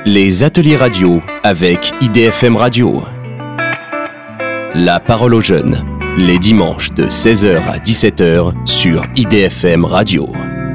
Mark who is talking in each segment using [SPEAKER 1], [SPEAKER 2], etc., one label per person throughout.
[SPEAKER 1] Les ateliers radio avec IDFM Radio. La parole aux jeunes, les dimanches de 16h à 17h sur IDFM Radio.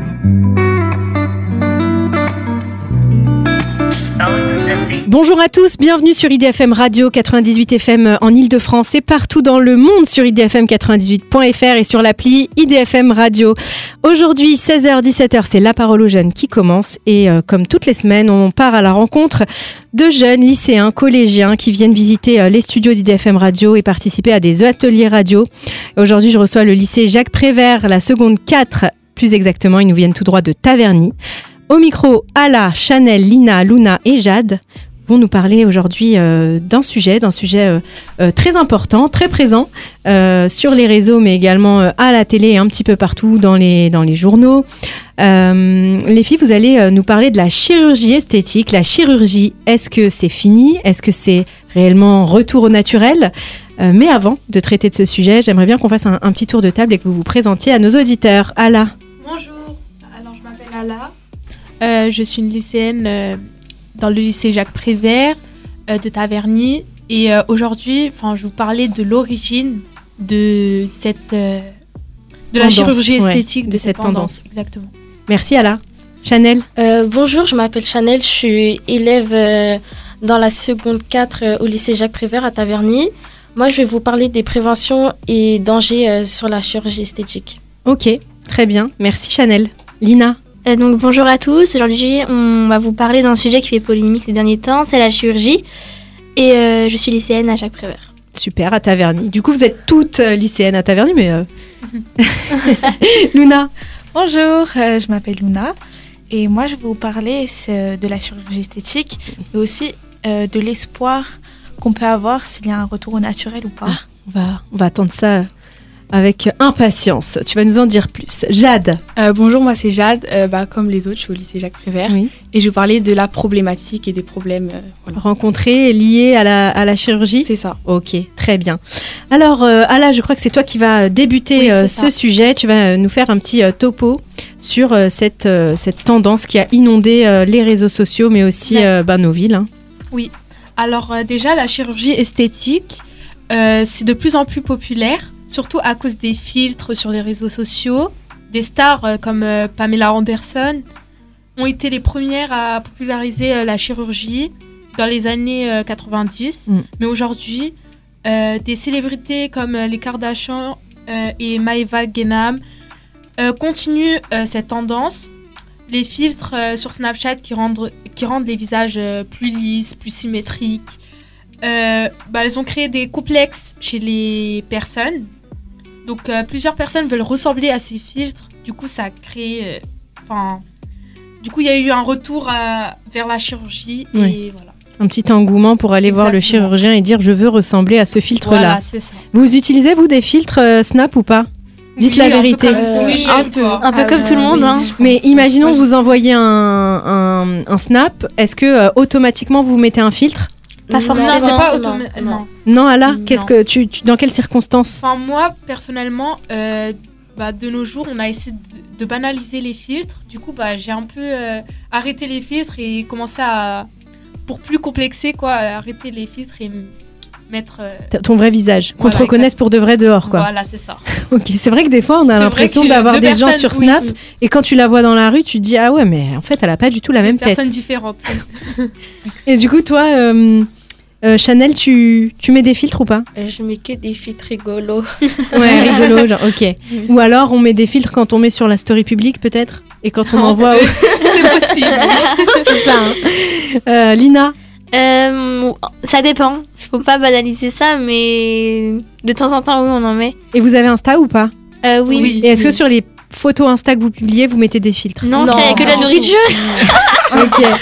[SPEAKER 2] Bonjour à tous, bienvenue sur IDFM Radio 98 FM en Ile-de-France et partout dans le monde sur idfm98.fr et sur l'appli IDFM Radio. Aujourd'hui, 16h-17h, c'est La Parole aux Jeunes qui commence et comme toutes les semaines, on part à la rencontre de jeunes lycéens, collégiens qui viennent visiter les studios d'IDFM Radio et participer à des ateliers radio. Et aujourd'hui, je reçois le lycée Jacques Prévert, la seconde 4, plus exactement, ils nous viennent tout droit de Taverny. Au micro, Ala, Chanel, Lina, Luna et Jade vont nous parler aujourd'hui d'un sujet très important, très présent sur les réseaux, mais également à la télé et un petit peu partout dans les journaux. Les filles, vous allez nous parler de la chirurgie esthétique. La chirurgie, est-ce que c'est fini ? Est-ce que c'est réellement retour au naturel ? Mais avant de traiter de ce sujet, j'aimerais bien qu'on fasse un petit tour de table et que vous vous présentiez à nos auditeurs. Ala.
[SPEAKER 3] Bonjour, alors je m'appelle Ala. Je suis une lycéenne dans le lycée Jacques Prévert de Taverny. Et aujourd'hui, je vais vous parler de l'origine de la chirurgie esthétique, de cette tendance. Exactement.
[SPEAKER 2] Merci Ala. Chanel.
[SPEAKER 4] Bonjour, je m'appelle Chanel, je suis élève dans la seconde 4 au lycée Jacques Prévert à Taverny. Moi, je vais vous parler des préventions et dangers sur la chirurgie esthétique.
[SPEAKER 2] Ok, très bien. Merci Chanel. Lina.
[SPEAKER 5] Donc bonjour à tous, aujourd'hui on va vous parler d'un sujet qui fait polémique ces derniers temps, c'est la chirurgie et je suis lycéenne à Jacques Prévert.
[SPEAKER 2] Super, à Taverny. Du coup vous êtes toutes lycéennes à Taverny, mais... Luna.
[SPEAKER 6] Bonjour, je m'appelle Luna et moi je vais vous parler de la chirurgie esthétique mais aussi de l'espoir qu'on peut avoir s'il y a un retour au naturel ou pas.
[SPEAKER 2] On va attendre ça avec impatience. Tu vas nous en dire plus. Jade.
[SPEAKER 7] Bonjour, moi c'est Jade. Comme les autres, je suis au lycée Jacques Prévert.
[SPEAKER 2] Oui.
[SPEAKER 7] Et je vais parler de la problématique et des problèmes
[SPEAKER 2] rencontrés, liés à la chirurgie.
[SPEAKER 7] C'est ça.
[SPEAKER 2] Ok, très bien. Alors, Ala, je crois que c'est toi qui vas débuter ce sujet. Tu vas nous faire un petit topo sur cette tendance qui a inondé les réseaux sociaux, mais aussi nos villes. Hein.
[SPEAKER 3] Oui. Alors déjà, la chirurgie esthétique, c'est de plus en plus populaire. Surtout à cause des filtres sur les réseaux sociaux. Des stars comme Pamela Anderson ont été les premières à populariser la chirurgie dans les années 90. Mais aujourd'hui, des célébrités comme les Kardashian et Maeva Genam continuent cette tendance. Les filtres sur Snapchat qui rendent les visages plus lisses, plus symétriques. Elles ont créé des complexes chez les personnes. Donc, plusieurs personnes veulent ressembler à ces filtres. Du coup, ça a créé... il y a eu un retour vers la chirurgie.
[SPEAKER 2] Oui.
[SPEAKER 3] Et voilà.
[SPEAKER 2] Un petit engouement pour aller voir le chirurgien et dire « je veux ressembler à ce filtre-là ».
[SPEAKER 3] Voilà, c'est ça.
[SPEAKER 2] Vous utilisez, vous, des filtres Snap ou pas ? Dites la vérité.
[SPEAKER 5] Un peu comme tout le monde. Hein.
[SPEAKER 2] Mais imaginons que vous envoyez un Snap. Est-ce que automatiquement, vous mettez un filtre ?
[SPEAKER 5] Pas forcément.
[SPEAKER 3] Non, c'est pas non.
[SPEAKER 2] Non, Ala,
[SPEAKER 3] Non.
[SPEAKER 2] qu'est-ce que tu dans quelles circonstances ?
[SPEAKER 3] Moi, personnellement, de nos jours, on a essayé de banaliser les filtres. Du coup, j'ai un peu arrêté les filtres et commencé à, pour plus complexer, arrêter les filtres et mettre...
[SPEAKER 2] ton vrai visage, qu'on te reconnaisse pour de vrai dehors, quoi.
[SPEAKER 3] Voilà, c'est ça.
[SPEAKER 2] Ok, c'est vrai que des fois, on a l'impression d'avoir des gens sur Snap et quand tu la vois dans la rue, tu te dis « Ah ouais, mais en fait, elle a pas du tout la même tête. »
[SPEAKER 3] Personnes différentes.
[SPEAKER 2] Et du coup, toi... Chanel, tu mets des filtres ou pas ?
[SPEAKER 4] Je mets que des filtres rigolos.
[SPEAKER 2] Ouais, rigolo, genre, ok. Ou alors, on met des filtres quand on met sur la story publique, peut-être ? Et quand on envoie...
[SPEAKER 3] C'est possible.
[SPEAKER 5] C'est ça.
[SPEAKER 2] Hein. Lina ?
[SPEAKER 5] Ça dépend. Il ne faut pas banaliser ça, mais de temps en temps, oui, on en met.
[SPEAKER 2] Et vous avez Insta ou pas ?
[SPEAKER 5] Oui.
[SPEAKER 2] Et est-ce que sur les photos Insta que vous publiez, vous mettez des filtres ?
[SPEAKER 5] Non, il n'y a que de la nourriture.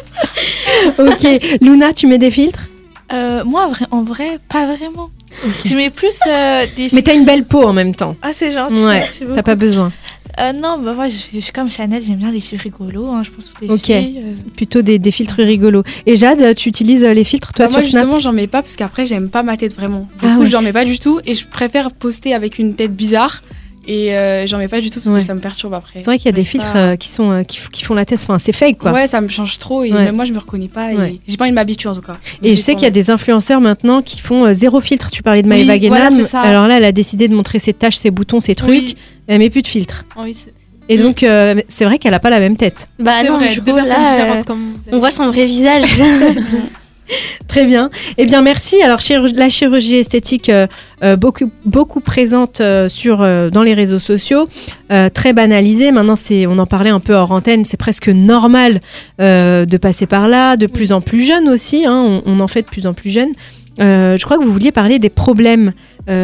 [SPEAKER 2] Ok. Luna, tu mets des filtres ?
[SPEAKER 6] Moi, en vrai, pas vraiment. Okay. Je mets plus des filtres.
[SPEAKER 2] Mais t'as une belle peau en même temps.
[SPEAKER 6] Ah, c'est gentil.
[SPEAKER 2] Ouais,
[SPEAKER 6] merci beaucoup.
[SPEAKER 2] T'as pas besoin.
[SPEAKER 6] Non, moi, je suis comme Chanel, j'aime bien les filtres rigolos. Hein, je pense que toutes les filles.
[SPEAKER 2] Plutôt des filtres rigolos. Et Jade, tu utilises les filtres, toi, sur
[SPEAKER 7] Snap ? Moi, justement,
[SPEAKER 2] Snap ?
[SPEAKER 7] j'en mets pas parce qu'après, j'aime pas ma tête vraiment. Du coup, j'en mets pas du tout et je préfère poster avec une tête bizarre Et j'en mets pas du tout parce que ça me perturbe après.
[SPEAKER 2] C'est vrai qu'il y a des filtres qui font la tête, enfin c'est fake quoi.
[SPEAKER 7] Ouais, ça me change trop et même moi je me reconnais pas et j'ai pas envie de m'habituer en tout cas.
[SPEAKER 2] Et je sais qu'il y a des influenceurs maintenant qui font zéro filtre. Tu parlais de Maëva Guénam, alors là elle a décidé de montrer ses taches, ses boutons, ses trucs, elle met plus de filtre.
[SPEAKER 3] Oui,
[SPEAKER 2] et donc c'est vrai qu'elle a pas la même tête.
[SPEAKER 5] Bah
[SPEAKER 3] c'est
[SPEAKER 5] non,
[SPEAKER 3] vrai,
[SPEAKER 5] du
[SPEAKER 3] deux
[SPEAKER 5] coup,
[SPEAKER 3] personnes
[SPEAKER 5] là,
[SPEAKER 3] différentes comme
[SPEAKER 5] on voit son vrai visage.
[SPEAKER 2] Très bien. Eh bien, merci. Alors, la chirurgie esthétique, beaucoup présente dans les réseaux sociaux, très banalisée. Maintenant, on en parlait un peu hors antenne, c'est presque normal de passer par là, de plus en plus jeune aussi. Hein, on en fait de plus en plus jeune. Je crois que vous vouliez parler des problèmes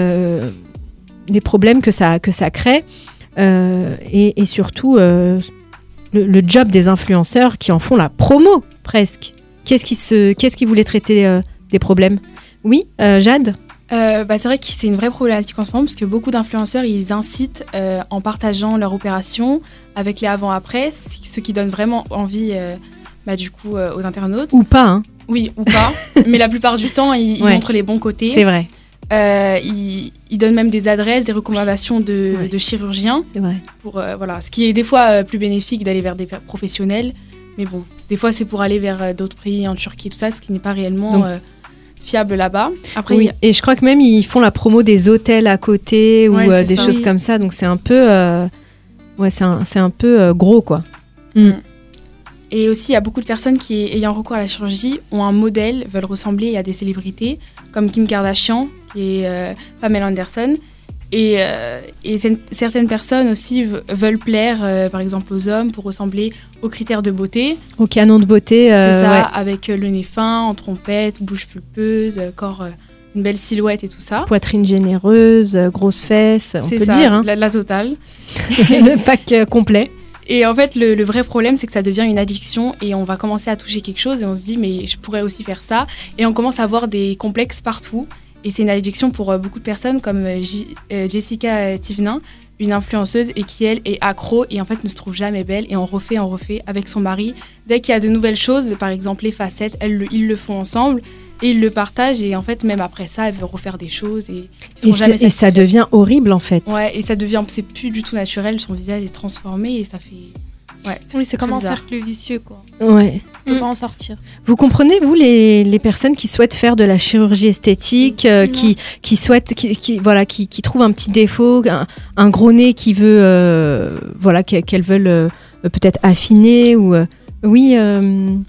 [SPEAKER 2] que ça crée et surtout le job des influenceurs qui en font la promo presque. Qu'est-ce qui voulait traiter des problèmes ? Oui, Jade ?
[SPEAKER 7] C'est vrai que c'est une vraie problématique en ce moment parce que beaucoup d'influenceurs, ils incitent en partageant leur opération avec les avant-après, ce qui donne vraiment envie aux internautes.
[SPEAKER 2] Ou pas, hein.
[SPEAKER 7] Oui, ou pas. Mais la plupart du temps, ils montrent les bons côtés.
[SPEAKER 2] C'est vrai.
[SPEAKER 7] Ils donnent même des adresses, des recommandations de chirurgiens.
[SPEAKER 2] C'est vrai.
[SPEAKER 7] Ce qui est des fois plus bénéfique d'aller vers des professionnels. Mais bon, des fois, c'est pour aller vers d'autres pays, en Turquie, tout ça, ce qui n'est pas réellement fiable là-bas. Après,
[SPEAKER 2] oui, et je crois que même, ils font la promo des hôtels à côté ou des choses comme ça. Donc, c'est un peu, c'est un peu gros, quoi.
[SPEAKER 7] Et aussi, il y a beaucoup de personnes qui, ayant recours à la chirurgie, ont un modèle, veulent ressembler à des célébrités, comme Kim Kardashian et Pamela Anderson. Et certaines personnes aussi veulent plaire, par exemple, aux hommes pour ressembler aux critères de beauté.
[SPEAKER 2] Au canon de beauté.
[SPEAKER 7] C'est ça, avec le nez fin, en trompette, bouche pulpeuse, corps, une belle silhouette et tout ça.
[SPEAKER 2] Poitrine généreuse, grosses fesses, on peut
[SPEAKER 7] le
[SPEAKER 2] dire. Hein.
[SPEAKER 7] La totale.
[SPEAKER 2] Le pack complet.
[SPEAKER 7] Et en fait, le vrai problème, c'est que ça devient une addiction et on va commencer à toucher quelque chose et on se dit, mais je pourrais aussi faire ça. Et on commence à avoir des complexes partout. Et c'est une addiction pour beaucoup de personnes comme Jessica Thévenin, une influenceuse et qui, elle, est accro et en fait ne se trouve jamais belle. Et on refait avec son mari. Dès qu'il y a de nouvelles choses, par exemple les facettes, ils le font ensemble et ils le partagent. Et en fait, même après ça, elle veut refaire des choses et ils sont jamais satisfaits.
[SPEAKER 2] Et ça devient horrible en fait.
[SPEAKER 7] Ouais, et c'est plus du tout naturel. Son visage est transformé et ça fait... Ouais,
[SPEAKER 3] c'est comme un cercle vicieux, quoi.
[SPEAKER 2] Ouais.
[SPEAKER 3] On peut pas en sortir.
[SPEAKER 2] Vous comprenez, vous, les personnes qui souhaitent faire de la chirurgie esthétique, qui trouvent un petit défaut, un gros nez qui veut, qu'elles veulent peut-être affiner ou... Oui, Lina ?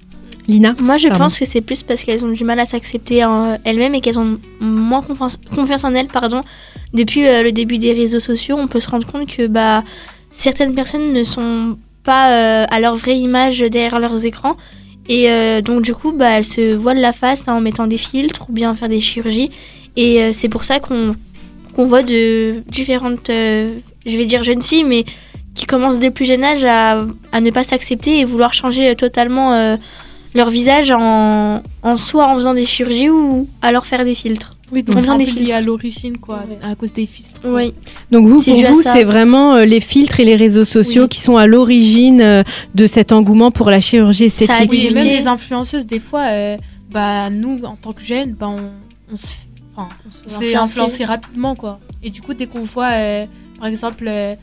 [SPEAKER 5] Moi, je pense que c'est plus parce qu'elles ont du mal à s'accepter elles-mêmes et qu'elles ont moins confiance en elles, Depuis le début des réseaux sociaux, on peut se rendre compte que certaines personnes ne sont pas à leur vraie image derrière leurs écrans et donc du coup elles se voilent la face en mettant des filtres ou bien faire des chirurgies et c'est pour ça qu'on voit de différentes je vais dire jeunes filles mais qui commencent dès le plus jeune âge à ne pas s'accepter et vouloir changer totalement leur visage en soit en faisant des chirurgies ou alors faire des filtres.
[SPEAKER 3] Oui, donc c'est un peu lié à l'origine, quoi, à cause des filtres.
[SPEAKER 5] Oui.
[SPEAKER 2] Donc pour vous, c'est vraiment les filtres et les réseaux sociaux qui sont à l'origine de cet engouement pour la chirurgie esthétique.
[SPEAKER 3] Oui, et même les influenceuses, des fois, nous, en tant que jeunes, on se fait influencer rapidement, quoi. Et du coup, dès qu'on voit, par exemple,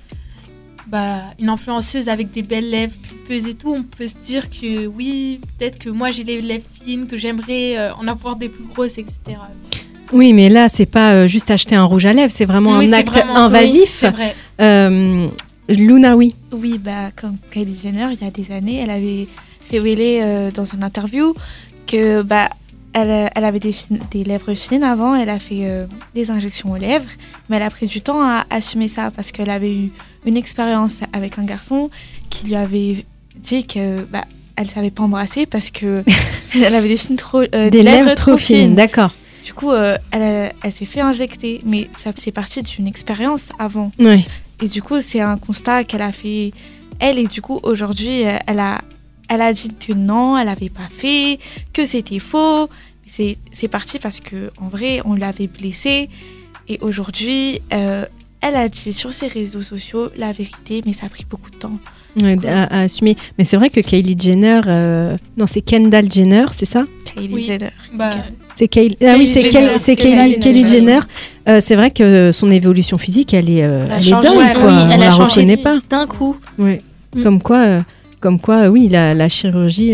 [SPEAKER 3] une influenceuse avec des belles lèvres pulpeuses et tout, on peut se dire que oui, peut-être que moi, j'ai les lèvres fines, que j'aimerais en avoir des plus grosses, etc.
[SPEAKER 2] Oui, mais là, c'est pas juste acheter un rouge à lèvres, c'est vraiment un acte invasif.
[SPEAKER 3] Oui, c'est vrai.
[SPEAKER 2] Luna, oui.
[SPEAKER 6] Oui, comme Kylie Jenner, il y a des années, elle avait révélé dans une interview que elle avait des lèvres fines avant, elle a fait des injections aux lèvres, mais elle a pris du temps à assumer ça parce qu'elle avait eu une expérience avec un garçon qui lui avait dit que elle savait pas embrasser parce que elle avait des lèvres trop fines.
[SPEAKER 2] D'accord.
[SPEAKER 6] Du coup, elle s'est fait injecter, mais ça c'est parti d'une expérience avant.
[SPEAKER 2] Ouais.
[SPEAKER 6] Et du coup, c'est un constat qu'elle a fait elle. Et du coup, aujourd'hui, elle a dit que non, elle n'avait pas fait, que c'était faux. C'est parti parce que en vrai, on l'avait blessée. Et aujourd'hui, elle a dit sur ses réseaux sociaux la vérité, mais ça a pris beaucoup de temps.
[SPEAKER 2] Ouais, à assumer. Mais c'est vrai que Kylie Jenner, non, c'est Kendall Jenner, c'est ça ?
[SPEAKER 6] Kylie Jenner.
[SPEAKER 2] C'est Kylie Jenner. C'est vrai que son évolution physique, elle est dingue, quoi.
[SPEAKER 5] Elle a changé
[SPEAKER 2] reconnaît pas.
[SPEAKER 5] D'un coup.
[SPEAKER 2] Ouais. Comme quoi, oui, la chirurgie,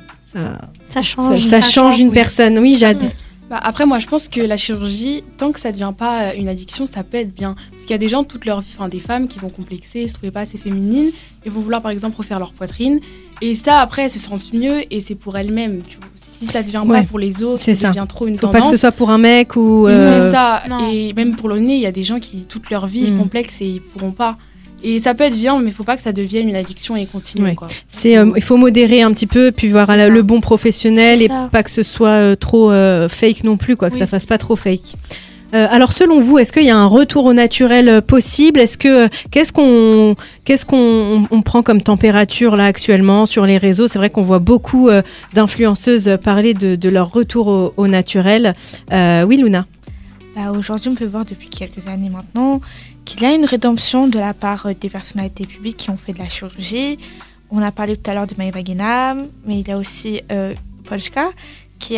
[SPEAKER 5] ça change.
[SPEAKER 2] Ça change une personne. Oui, Jade.
[SPEAKER 7] Après, moi, je pense que la chirurgie, tant que ça ne devient pas une addiction, ça peut être bien. Parce qu'il y a des gens toute leur vie, des femmes qui vont complexer, se trouver pas assez féminines, et vont vouloir, par exemple, refaire leur poitrine. Et ça, après, elles se sentent mieux, et c'est pour elles-mêmes. Tu vois. Si ça ne devient pas pour les autres, ça devient trop une tendance.
[SPEAKER 2] Faut pas que ce soit pour un mec ou...
[SPEAKER 7] C'est ça. Non. Et même pour le nez, il y a des gens qui, toute leur vie, complexent et ils pourront pas. Et ça peut être bien, mais il ne faut pas que ça devienne une addiction et continue. Quoi.
[SPEAKER 2] Il faut modérer un petit peu, puis voir le bon professionnel et pas que ce soit trop fake non plus, quoi, que ça fasse pas trop fake. Alors selon vous, est-ce qu'il y a un retour au naturel possible ? Qu'est-ce qu'on prend comme température là actuellement sur les réseaux ? C'est vrai qu'on voit beaucoup d'influenceuses parler de leur retour au naturel. Oui, Luna ?
[SPEAKER 6] Aujourd'hui, on peut voir depuis quelques années maintenant qu'il y a une rédemption de la part des personnalités publiques qui ont fait de la chirurgie. On a parlé tout à l'heure de Maëva Guénam, mais il y a aussi Polska qui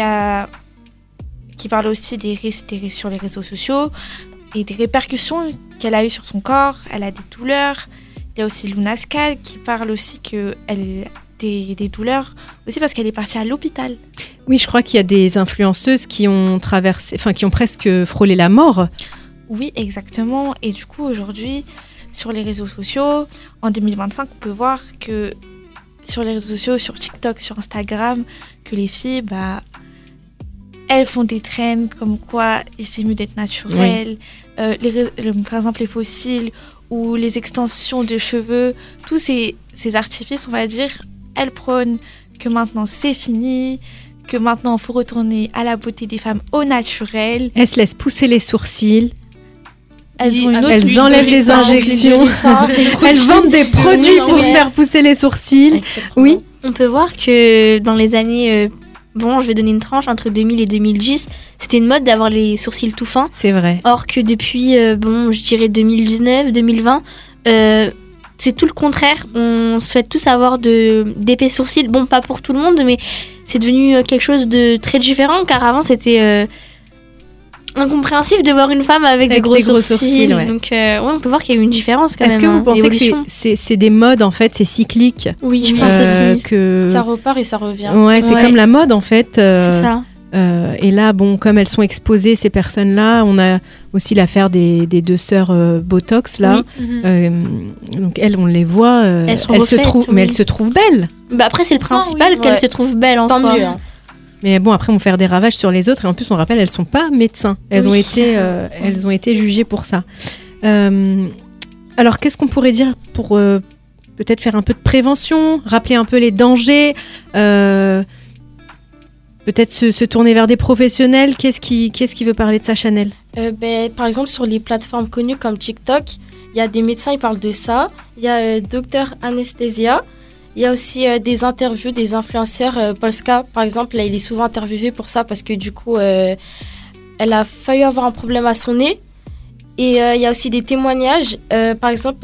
[SPEAKER 6] parle aussi des risques sur les réseaux sociaux et des répercussions qu'elle a eues sur son corps. Elle a des douleurs. Il y a aussi Luna Skal qui parle aussi qu'elle a des douleurs aussi parce qu'elle est partie à l'hôpital.
[SPEAKER 2] Oui, je crois qu'il y a des influenceuses qui ont presque frôlé la mort.
[SPEAKER 6] Oui, exactement. Et du coup, aujourd'hui, sur les réseaux sociaux, en 2025, on peut voir que sur les réseaux sociaux, sur TikTok, sur Instagram, que les filles, elles font des trends comme quoi c'est mieux d'être naturel. Oui. Par exemple, les fossiles ou les extensions de cheveux, tous ces artifices, on va dire, elles prônent que maintenant c'est fini, que maintenant il faut retourner à la beauté des femmes au naturel.
[SPEAKER 2] Elles se laissent pousser les sourcils.
[SPEAKER 6] Elles
[SPEAKER 2] enlèvent les injections. Elles vendent des produits pour se faire pousser les sourcils. Oui.
[SPEAKER 5] On peut voir que dans les années, je vais donner une tranche, entre 2000 et 2010, c'était une mode d'avoir les sourcils tout fins.
[SPEAKER 2] C'est vrai.
[SPEAKER 5] Or que depuis, je dirais 2019, 2020, c'est tout le contraire. On souhaite tous avoir d'épais sourcils. Bon, pas pour tout le monde, mais c'est devenu quelque chose de très différent, car avant, c'était incompréhensible de voir une femme avec des gros sourcils. Ouais. Donc, on peut voir qu'il y a eu une différence quand même.
[SPEAKER 2] Est-ce que vous pensez que c'est des modes, en fait, c'est cyclique ?
[SPEAKER 5] Oui, je pense aussi.
[SPEAKER 7] Ça repart et ça revient.
[SPEAKER 2] Ouais, c'est comme la mode, en fait.
[SPEAKER 5] C'est ça.
[SPEAKER 2] Et là, comme elles sont exposées, ces personnes-là, on a aussi l'affaire des deux sœurs Botox, là. Oui. Donc, elles, on les voit, elles se trouvent belles.
[SPEAKER 5] Après, c'est le principal qu'elles se trouvent belles en soi. Mieux, hein.
[SPEAKER 2] Mais bon, après, on faire des ravages sur les autres. Et en plus, on rappelle, elles ne sont pas médecins. Elles ont été jugées pour ça. Alors, qu'est-ce qu'on pourrait dire pour peut-être faire un peu de prévention, rappeler un peu les dangers, peut-être se tourner vers des professionnels. Qu'est-ce qui veut parler de ça, Chanel ?
[SPEAKER 4] Par exemple, sur les plateformes connues comme TikTok, il y a des médecins, ils parlent de ça. Il y a Dr Anesthesia. Il y a aussi des interviews des influenceurs. Polska, par exemple, là, il est souvent interviewé pour ça parce que du coup, elle a failli avoir un problème à son nez. Et il y a aussi des témoignages. Par exemple,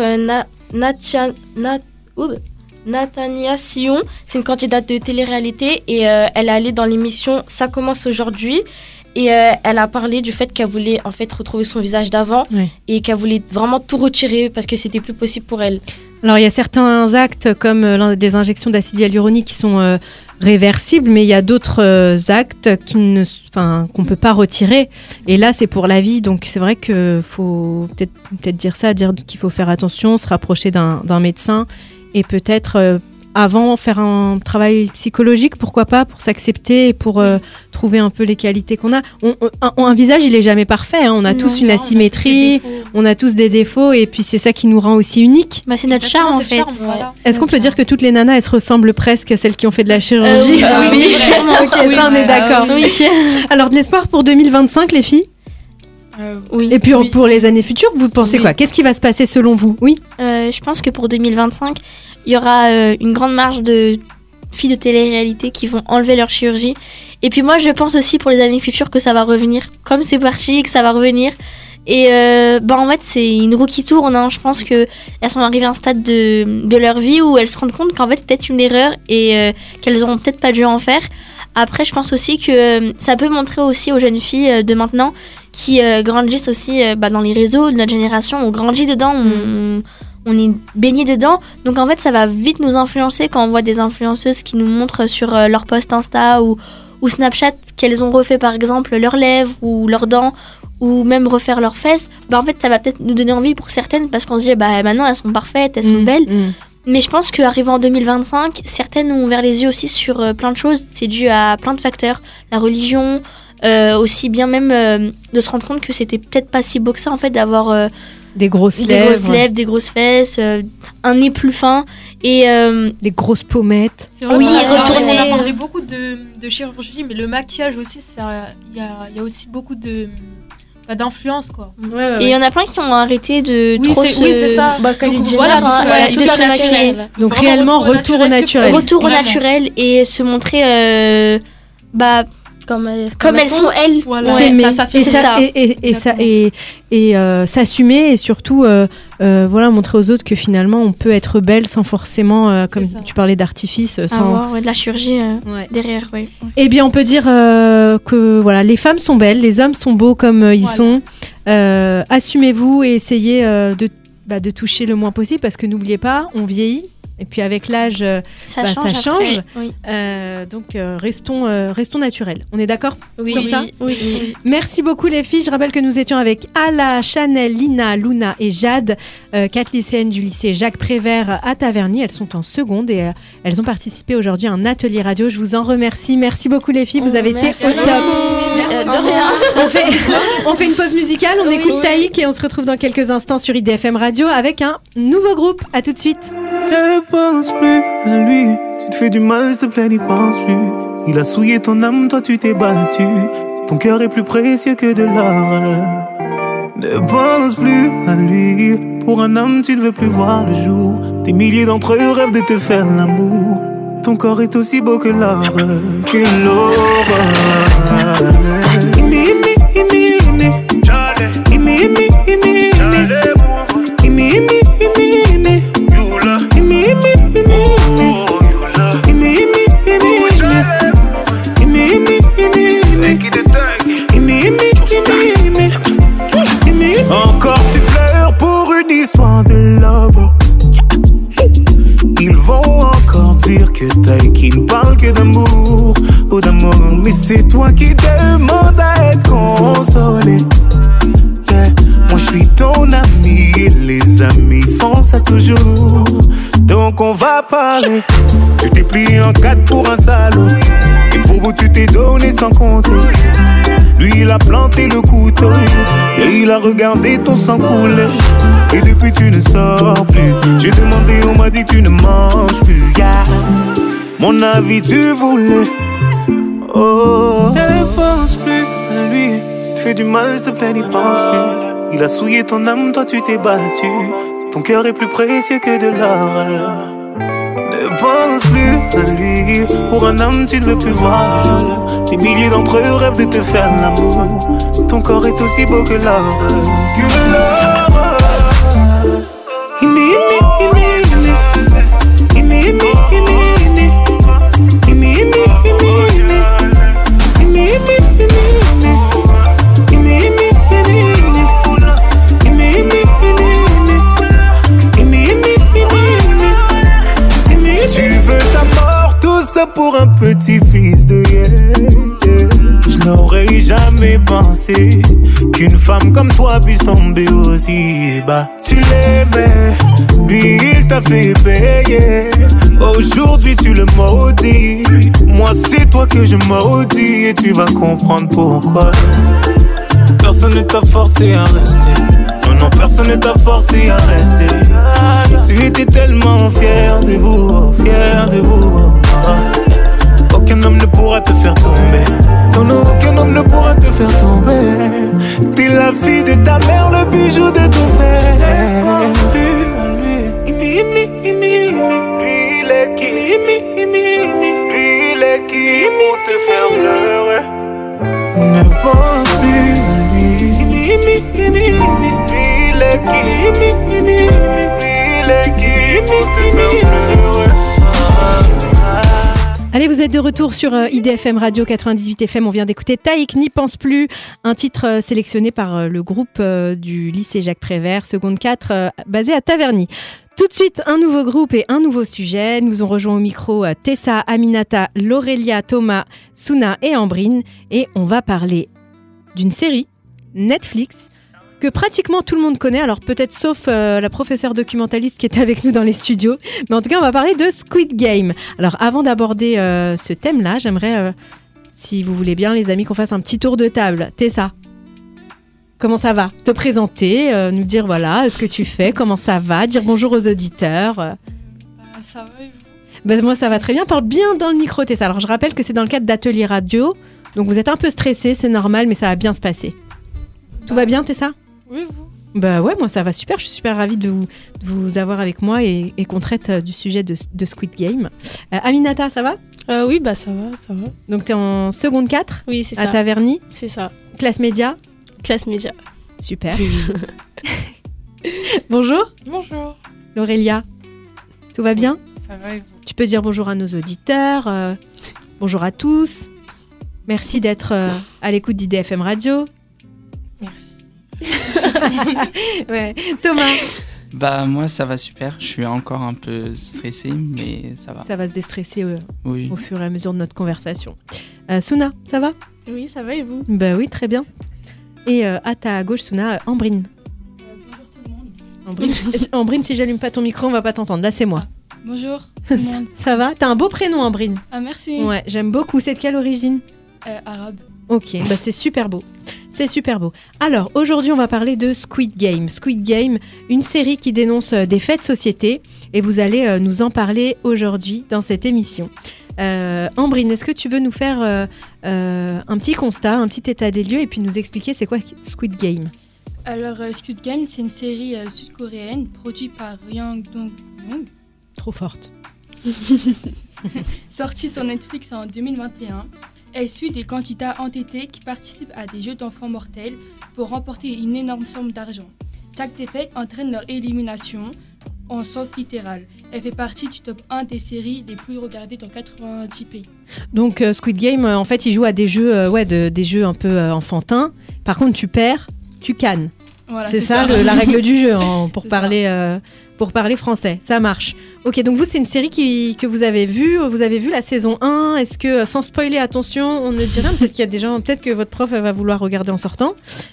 [SPEAKER 4] Natania Sion, c'est une candidate de télé-réalité et elle est allée dans l'émission Ça commence aujourd'hui. Et elle a parlé du fait qu'elle voulait en fait retrouver son visage d'avant et qu'elle voulait vraiment tout retirer parce que c'était plus possible pour elle.
[SPEAKER 2] Alors il y a certains actes comme des injections d'acide hyaluronique qui sont réversibles, mais il y a d'autres actes qu'on peut pas retirer. Et là c'est pour la vie, donc c'est vrai qu'il faut peut-être dire qu'il faut faire attention, se rapprocher d'un médecin et peut-être avant faire un travail psychologique, pourquoi pas, pour s'accepter et pour trouver un peu les qualités qu'on a. Un visage, il est jamais parfait. Hein. On a tous une asymétrie, on a tous des défauts, et puis c'est ça qui nous rend aussi uniques.
[SPEAKER 5] C'est notre charme en fait.
[SPEAKER 2] Est-ce qu'on peut dire que toutes les nanas, elles se ressemblent presque à celles qui ont fait de la chirurgie ?
[SPEAKER 5] Oui, clairement.
[SPEAKER 2] Ok, ça on est d'accord.
[SPEAKER 5] Oui.
[SPEAKER 2] Alors de l'espoir pour 2025, les filles ?
[SPEAKER 5] Oui.
[SPEAKER 2] Et puis pour les années futures, vous pensez quoi ? Qu'est-ce qui va se passer selon vous ? Oui.
[SPEAKER 5] Je pense que pour 2025, il y aura une grande marge de filles de télé-réalité qui vont enlever leur chirurgie. Et puis moi, je pense aussi pour les années futures que ça va revenir. Comme c'est parti, que ça va revenir. Et en fait, c'est une roue qui tourne. Hein. Je pense qu'elles sont arrivées à un stade de leur vie où elles se rendent compte qu'en fait, c'est peut-être une erreur et qu'elles n'auront peut-être pas dû en faire. Après, je pense aussi que ça peut montrer aussi aux jeunes filles de maintenant qui grandissent aussi dans les réseaux de notre génération. On grandit dedans, on est baigné dedans. Donc en fait, ça va vite nous influencer quand on voit des influenceuses qui nous montrent sur leur post Insta ou Snapchat qu'elles ont refait par exemple leurs lèvres ou leurs dents ou même refaire leurs fesses. En fait, ça va peut-être nous donner envie pour certaines parce qu'on se dit maintenant elles sont parfaites, elles sont belles. Mais je pense qu'arrivant en 2025, certaines ont ouvert les yeux aussi sur plein de choses. C'est dû à plein de facteurs. La religion, aussi bien même de se rendre compte que c'était peut-être pas si beau que ça en fait d'avoir
[SPEAKER 2] des grosses lèvres,
[SPEAKER 5] des grosses fesses, un nez plus fin et
[SPEAKER 2] des grosses pommettes.
[SPEAKER 3] C'est vrai,
[SPEAKER 5] oui,
[SPEAKER 3] retourner. On a parlé beaucoup de chirurgie, mais le maquillage aussi, il y a aussi beaucoup d'influence quoi.
[SPEAKER 5] Ouais. Et il y en a plein qui ont arrêté de trop
[SPEAKER 3] c'est ça.
[SPEAKER 5] Donc voilà,
[SPEAKER 3] tout le naturel.
[SPEAKER 2] Donc réellement retour au naturel.
[SPEAKER 5] Retour au naturel et se montrer comme elles sont elles.
[SPEAKER 3] Voilà.
[SPEAKER 2] Et s'assumer et surtout montrer aux autres que finalement on peut être belle sans forcément comme tu parlais d'artifice sans
[SPEAKER 5] avoir de la chirurgie derrière. Ouais.
[SPEAKER 2] Eh bien on peut dire que voilà, les femmes sont belles, les hommes sont beaux comme ils sont. Assumez-vous et essayez de toucher le moins possible parce que n'oubliez pas, on vieillit. Et puis avec l'âge, ça change. Oui. Donc restons naturels. On est d'accord sur ça ?
[SPEAKER 5] Oui.
[SPEAKER 2] Merci beaucoup les filles. Je rappelle que nous étions avec Ala, Chanel, Lina, Luna et Jade, 4 lycéennes du lycée Jacques Prévert à Taverny. Elles sont en seconde et elles ont participé aujourd'hui à un atelier radio. Je vous en remercie. Merci beaucoup les filles. Vous avez été au top.
[SPEAKER 5] Merci. De rien.
[SPEAKER 2] On fait une pause musicale. On écoute Taïk et on se retrouve dans quelques instants sur IDFM Radio avec un nouveau groupe. À tout de suite.
[SPEAKER 8] Ne pense plus à lui, tu te fais du mal, s'il te plaît, n'y pense plus. Il a souillé ton âme, toi tu t'es battu. Ton cœur est plus précieux que de l'or. Ne pense plus à lui, pour un homme tu ne veux plus voir le jour. Des milliers d'entre eux rêvent de te faire l'amour. Ton corps est aussi beau que l'or, que l'aurore. Encore tu pleures pour une histoire de love. Ils vont encore dire que Taïki ne parle que d'amour, ou d'amour. Mais c'est toi qui demandes à être consolé. Moi je suis ton ami et les amis font ça toujours. Donc on va parler. Tu t'es plié en 4 pour un salaud. Et pour vous tu t'es donné sans compter. Lui il a planté le couteau et il a regardé ton sang couler. Et depuis tu ne sors plus. J'ai demandé, on m'a dit tu ne manges plus. Mon avis tu voulais. Oh, ne pense plus à lui. Tu te fais du mal, s'il te plaît, n'y pense plus. Il a souillé ton âme, toi tu t'es battu. Ton cœur est plus précieux que de l'or. Ne pense plus à lui. Pour un homme tu ne veux plus voir le jour. Des milliers d'entre eux rêvent de te faire l'amour. Ton corps est aussi beau que l'or. Que l'or. Pour un petit fils de Je n'aurais jamais pensé qu'une femme comme toi puisse tomber aussi bas. Tu l'aimais, lui il t'a fait payer. Aujourd'hui tu le maudis. Moi c'est toi que je maudis. Et tu vas comprendre pourquoi. Personne ne t'a forcé à rester. Non, personne ne t'a forcé à rester. Tu étais tellement fier de vous, fier de vous. Aucun homme ne pourra te faire tomber. Non, aucun homme ne pourra te faire tomber. T'es la fille de ta mère, le bijou de ton père. Lui, il est qui? Lui, il est qui pour te faire pleurer? Ne pense plus à lui. Lui, il est qui? Lui, il est qui pour te faire pleurer?
[SPEAKER 2] Allez, Et vous êtes de retour sur IDFM Radio 98 FM. On vient d'écouter Taïk n'y pense plus, un titre sélectionné par le groupe du lycée Jacques Prévert, seconde 4, basé à Taverny. Tout de suite, un nouveau groupe et un nouveau sujet. Nous ont rejoint au micro Tessa, Aminata, Laurelia, Thomas, Suna et Ambrine. Et on va parler d'une série Netflix que pratiquement tout le monde connaît, alors peut-être sauf la professeure documentaliste qui était avec nous dans les studios, mais en tout cas on va parler de Squid Game. Alors avant d'aborder ce thème-là, j'aimerais, si vous voulez bien les amis, qu'on fasse un petit tour de table. Tessa, comment ça va? Te présenter, nous dire voilà ce que tu fais, comment ça va, dire bonjour aux auditeurs.
[SPEAKER 3] Ça va et vous?
[SPEAKER 2] Ben, moi ça va très bien, parle bien dans le micro Tessa. Alors je rappelle que c'est dans le cadre d'Atelier Radio, donc vous êtes un peu stressé, c'est normal, mais ça va bien se passer. Tout va bien Tessa?
[SPEAKER 3] Oui, vous?
[SPEAKER 2] Bah ouais, moi ça va super, je suis super ravie de vous avoir avec moi et qu'on traite du sujet de Squid Game. Aminata, ça va?
[SPEAKER 4] Oui, bah ça va.
[SPEAKER 2] Donc t'es en seconde 4?
[SPEAKER 4] Oui, c'est
[SPEAKER 2] à
[SPEAKER 4] ça.
[SPEAKER 2] Taverny?
[SPEAKER 4] C'est ça.
[SPEAKER 2] Classe média?
[SPEAKER 4] Classe média.
[SPEAKER 2] Super. Bonjour.
[SPEAKER 3] Bonjour.
[SPEAKER 2] Laurelia, tout va bien?
[SPEAKER 3] Ça va et vous?
[SPEAKER 2] Tu peux dire bonjour à nos auditeurs, bonjour à tous. Merci d'être à l'écoute d'IDFM Radio.
[SPEAKER 3] Merci.
[SPEAKER 2] Ouais. Thomas?
[SPEAKER 9] Bah moi ça va super, je suis encore un peu stressé mais ça va.
[SPEAKER 2] Ça va se déstresser
[SPEAKER 9] Oui.
[SPEAKER 2] au fur et à mesure de notre conversation. Suna, ça va?
[SPEAKER 3] Oui, ça va et vous?
[SPEAKER 2] Bah oui, très bien. Et à ta gauche, Suna, Ambrine.
[SPEAKER 3] Bonjour tout le monde.
[SPEAKER 2] Ambrine, si j'allume pas ton micro, on va pas t'entendre. Là, c'est moi.
[SPEAKER 3] Bonjour tout le monde.
[SPEAKER 2] Ça va? T'as un beau prénom, Ambrine.
[SPEAKER 3] Ah, merci.
[SPEAKER 2] Ouais, j'aime beaucoup. C'est de quelle origine?
[SPEAKER 3] Arabe.
[SPEAKER 2] Ok, bah c'est super beau. C'est super beau. Alors, aujourd'hui, on va parler de Squid Game. Squid Game, une série qui dénonce des faits de société. Et vous allez nous en parler aujourd'hui dans cette émission. Ambrine, est-ce que tu veux nous faire un petit constat, un petit état des lieux et puis nous expliquer c'est quoi Squid Game?
[SPEAKER 10] Alors, Squid Game, c'est une série sud-coréenne produite par Yang Dong-young.
[SPEAKER 2] Trop forte.
[SPEAKER 10] Sortie sur Netflix en 2021. Elle suit des candidats entêtés qui participent à des jeux d'enfants mortels pour remporter une énorme somme d'argent. Chaque défaite entraîne leur élimination en sens littéral. Elle fait partie du top 1 des séries les plus regardées dans 90 pays.
[SPEAKER 2] Donc Squid Game, en fait, il joue à des jeux, des jeux un peu enfantins. Par contre, tu perds, tu cannes.
[SPEAKER 10] Voilà,
[SPEAKER 2] c'est ça. La règle du jeu pour parler français. Ça marche. Ok, donc vous, c'est une série que vous avez vue. Vous avez vu la saison 1. Est-ce que, sans spoiler, attention, on ne dit rien. Peut-être qu'il y a des gens, peut-être que votre prof va vouloir regarder en sortant.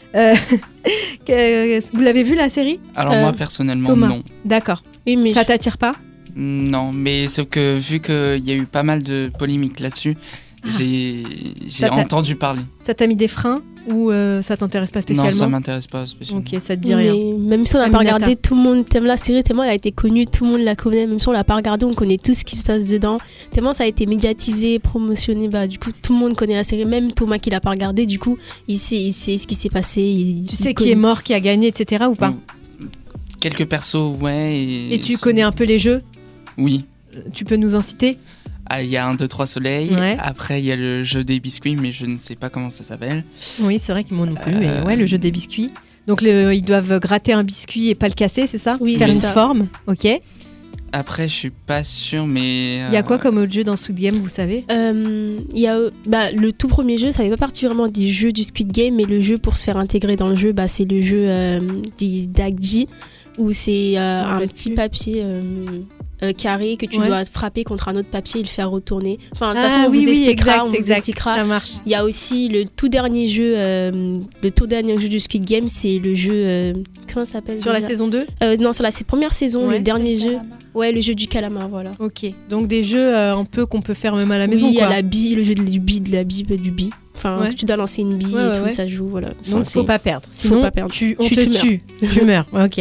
[SPEAKER 2] Vous l'avez vu la série?
[SPEAKER 9] Alors moi, personnellement,
[SPEAKER 2] Thomas.
[SPEAKER 9] non.
[SPEAKER 2] D'accord.
[SPEAKER 4] Oui, mais
[SPEAKER 2] ça t'attire pas?
[SPEAKER 9] Non, mais sauf que vu qu'il y a eu pas mal de polémiques là-dessus, j'ai entendu parler.
[SPEAKER 2] Ça t'a mis des freins ou ça t'intéresse pas spécialement?
[SPEAKER 9] Non, ça m'intéresse pas spécialement.
[SPEAKER 2] Ok, ça te dit rien.
[SPEAKER 4] Même si on n'a pas regardé, tout le monde t'aime la série, tellement elle a été connue, tout le monde la connaît, même si on l'a pas regardée, on connaît tout ce qui se passe dedans, tellement ça a été médiatisé, promotionné, bah du coup tout le monde connaît la série, même Thomas qui l'a pas regardé, du coup il sait ce qui s'est passé.
[SPEAKER 2] Tu sais qui est mort, qui a gagné, etc. ou pas?
[SPEAKER 9] Quelques persos, ouais.
[SPEAKER 2] Et tu connais un peu les jeux?
[SPEAKER 9] Oui.
[SPEAKER 2] Tu peux nous en citer?
[SPEAKER 9] Il y a 1, 2, 3 soleils.
[SPEAKER 2] Ouais.
[SPEAKER 9] Après, il y a le jeu des biscuits, mais je ne sais pas comment ça s'appelle.
[SPEAKER 2] Oui, c'est vrai qu'ils m'ont non plus. Mais ouais, le jeu des biscuits. Donc, ils doivent gratter un biscuit et pas le casser, c'est ça?
[SPEAKER 4] Oui,
[SPEAKER 2] faire
[SPEAKER 4] c'est
[SPEAKER 2] une
[SPEAKER 4] ça.
[SPEAKER 2] forme. Ok.
[SPEAKER 9] Après, je suis pas sûre, mais...
[SPEAKER 2] Il y a quoi comme autre jeu dans Squid Game, vous savez?
[SPEAKER 4] Il y a le tout premier jeu, ça fait pas partie vraiment des jeux du Squid Game, mais le jeu pour se faire intégrer dans le jeu, c'est le jeu des Dagji, où c'est un petit papier carré que tu dois frapper contre un autre papier et le faire retourner. Enfin, de toute façon, on vous expliquera,
[SPEAKER 2] Ça marche.
[SPEAKER 4] Il y a aussi le tout dernier jeu du Squid Game, c'est le jeu comment ça s'appelle
[SPEAKER 2] Sur
[SPEAKER 4] déjà
[SPEAKER 2] la saison 2?
[SPEAKER 4] Non, sur la première saison,
[SPEAKER 2] Ouais.
[SPEAKER 4] le dernier jeu.
[SPEAKER 10] Calamar.
[SPEAKER 4] Ouais, le jeu du calamar, voilà.
[SPEAKER 2] Ok. Donc des jeux un peu qu'on peut faire même à la maison.
[SPEAKER 4] Oui, il y a
[SPEAKER 2] quoi.
[SPEAKER 4] la bille, le jeu du bille. Enfin,
[SPEAKER 2] Ouais.
[SPEAKER 4] tu dois lancer une bille
[SPEAKER 2] Ouais,
[SPEAKER 4] et tout,
[SPEAKER 2] ouais.
[SPEAKER 4] ça joue, voilà.
[SPEAKER 2] Donc faut pas perdre. Sinon,
[SPEAKER 4] pas perdre.
[SPEAKER 2] on
[SPEAKER 4] Tu
[SPEAKER 2] te
[SPEAKER 4] meurs.
[SPEAKER 2] tue. Tu meurs. Ok.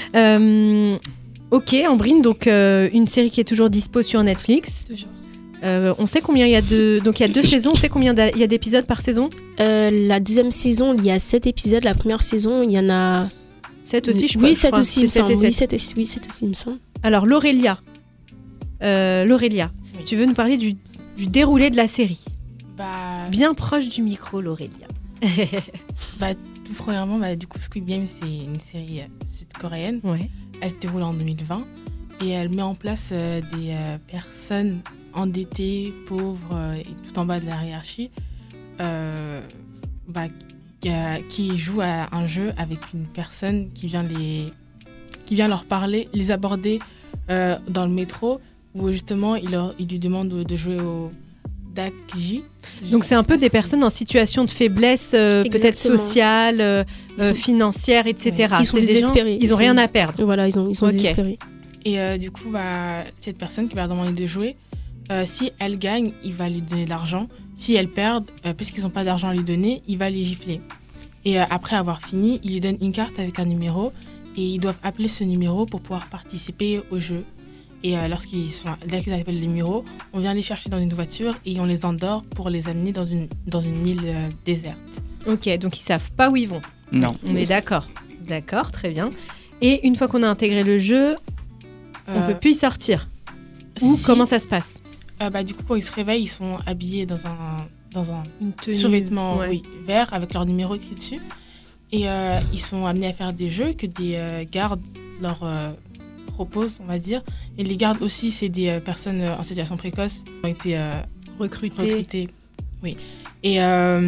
[SPEAKER 2] Ok, Ambrine, donc une série qui est toujours dispo sur Netflix.
[SPEAKER 10] Toujours.
[SPEAKER 2] On sait combien il y a de... Donc il y a 2 saisons, on sait combien il y a d'épisodes par saison?
[SPEAKER 4] La deuxième saison, il y a 7 épisodes. La première saison, il y en a...
[SPEAKER 2] 7 aussi, je
[SPEAKER 4] Oui,
[SPEAKER 2] crois.
[SPEAKER 4] 7 aussi, il me
[SPEAKER 2] C'est 7
[SPEAKER 4] semble.
[SPEAKER 2] et
[SPEAKER 4] Oui,
[SPEAKER 2] 7.
[SPEAKER 4] 7 aussi, il me semble.
[SPEAKER 2] Alors Laurelia, tu veux nous parler du déroulé de la série? Bien proche du micro, Laurelia.
[SPEAKER 11] Tout premièrement, du coup, Squid Game, c'est une série sud-coréenne.
[SPEAKER 2] Ouais.
[SPEAKER 11] Elle se déroule en 2020.
[SPEAKER 12] et elle met en place des personnes endettées, pauvres et tout en bas de la hiérarchie qui jouent à un jeu avec une personne qui vient leur parler, les aborder dans le métro où justement il lui demande de jouer au Dakji.
[SPEAKER 2] Donc c'est un peu des personnes en situation de faiblesse, peut-être sociale, financière, etc.
[SPEAKER 13] Ils sont désespérés.
[SPEAKER 2] Ils n'ont rien à perdre.
[SPEAKER 13] Voilà, ils sont désespérés.
[SPEAKER 12] Et du coup, cette personne qui va leur demander de jouer, si elle gagne, il va lui donner de l'argent. Si elle perd, puisqu'ils n'ont pas d'argent à lui donner, il va les gifler. Et après avoir fini, il lui donne une carte avec un numéro et ils doivent appeler ce numéro pour pouvoir participer au jeu. Et dès qu'ils appellent le numéro, on vient les chercher dans une voiture et on les endort pour les amener dans une île déserte.
[SPEAKER 2] Ok, donc ils savent pas où ils vont.
[SPEAKER 9] Non.
[SPEAKER 2] On est d'accord. D'accord, très bien. Et une fois qu'on a intégré le jeu, on peut plus y sortir. Comment ça se passe?
[SPEAKER 12] Du coup, quand ils se réveillent, ils sont habillés dans un sous-vêtement vert avec leur numéro écrit dessus. Et ils sont amenés à faire des jeux que des gardes leur proposent, on va dire. Et les gardes aussi, c'est des personnes en situation précoce qui ont été recrutées. Oui. Et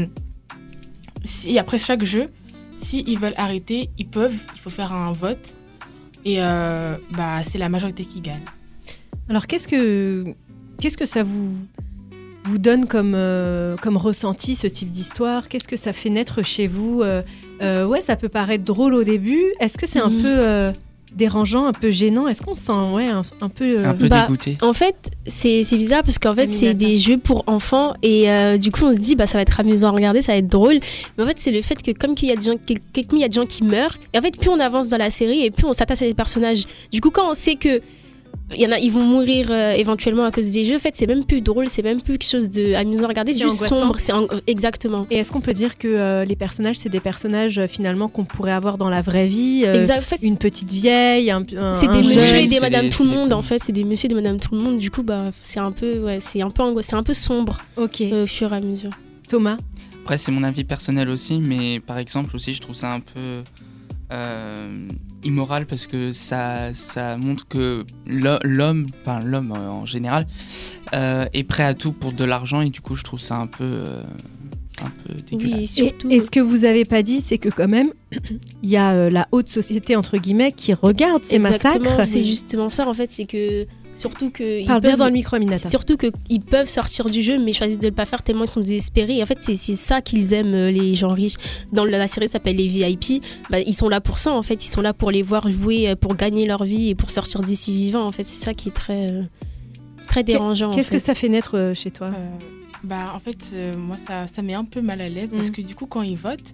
[SPEAKER 12] après chaque jeu, s'ils veulent arrêter, ils peuvent. Il faut faire un vote. Et c'est la majorité qui gagne.
[SPEAKER 2] Alors, qu'est-ce que ça vous donne comme ressenti, ce type d'histoire? Qu'est-ce que ça fait naître chez vous? Ça peut paraître drôle au début. Est-ce que c'est un peu dérangeant, un peu gênant? Est-ce qu'on se sent un peu
[SPEAKER 9] dégoûté?
[SPEAKER 13] En fait, c'est bizarre parce qu'en fait, c'est des jeux pour enfants et du coup, on se dit ça va être amusant à regarder, ça va être drôle. Mais en fait, c'est le fait que comme il y a des gens qui meurent, et en fait, plus on avance dans la série et plus on s'attache à des personnages. Du coup, quand on sait que ils vont mourir éventuellement à cause des jeux. En fait, c'est même plus drôle, c'est même plus quelque chose d'amusant à regarder, c'est juste sombre. Exactement.
[SPEAKER 2] Et est-ce qu'on peut dire que les personnages, c'est des personnages finalement qu'on pourrait avoir dans la vraie vie?
[SPEAKER 13] Exact. En fait,
[SPEAKER 2] une petite vieille,
[SPEAKER 13] c'est des monsieur et des madame tout le monde. En fait, c'est des monsieur et des madame tout le monde. Du coup, c'est un peu c'est un peu sombre.
[SPEAKER 2] Ok.
[SPEAKER 13] Au fur et à mesure.
[SPEAKER 2] Thomas.
[SPEAKER 9] Après, c'est mon avis personnel aussi, mais par exemple aussi, je trouve ça un peu immoral parce que ça montre que l'homme en général est prêt à tout pour de l'argent et du coup je trouve ça un peu dégueulasse.
[SPEAKER 2] Oui, surtout... Et ce que vous avez pas dit, c'est que quand même il y a la haute société entre guillemets qui regarde ces massacres.
[SPEAKER 13] C'est justement ça en fait, c'est que surtout que
[SPEAKER 2] parle bien dans le micro, Aminata.
[SPEAKER 13] Surtout qu'ils peuvent sortir du jeu mais choisissent de le pas faire tellement ils sont désespérés. Et en fait c'est ça qu'ils aiment, les gens riches. Dans la série ça s'appelle les VIP. Ils sont là pour ça en fait, ils sont là pour les voir jouer, pour gagner leur vie et pour sortir d'ici vivants. En fait c'est ça qui est très très dérangeant.
[SPEAKER 2] Qu'est-ce que ça fait naître chez toi?
[SPEAKER 12] En fait moi ça met un peu mal à l'aise parce que du coup quand ils votent,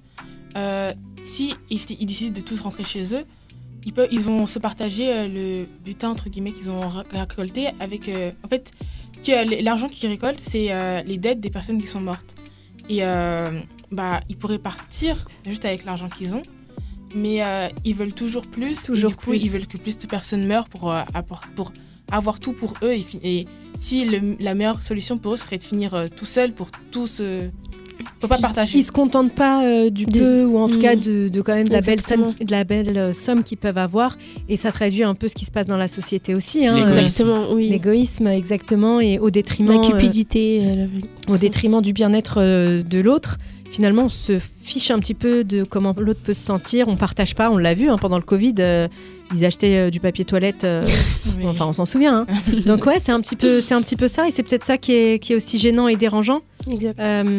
[SPEAKER 12] si ils décident de tous rentrer chez eux, ils vont se partager le butin entre guillemets qu'ils ont récolté avec en fait l'argent qu'ils récoltent c'est les dettes des personnes qui sont mortes et ils pourraient partir juste avec l'argent qu'ils ont mais ils veulent toujours plus ils veulent que plus de personnes meurent pour avoir tout pour eux et si la meilleure solution pour eux serait de finir tout seul pour tous faut pas partager.
[SPEAKER 2] Ils se contentent pas du peu ou en tout cas de quand même de la belle somme qu'ils peuvent avoir et ça traduit un peu ce qui se passe dans la société aussi.
[SPEAKER 13] Exactement, oui.
[SPEAKER 2] L'égoïsme, exactement, et au détriment.
[SPEAKER 13] La cupidité.
[SPEAKER 2] Au détriment du bien-être de l'autre. Finalement, on se fiche un petit peu de comment l'autre peut se sentir. On partage pas, on l'a vu pendant le Covid. Ils achetaient du papier toilette. Oui. Enfin, on s'en souvient. Donc ouais, c'est un petit peu ça et c'est peut-être ça qui est aussi gênant et dérangeant.
[SPEAKER 13] Exact.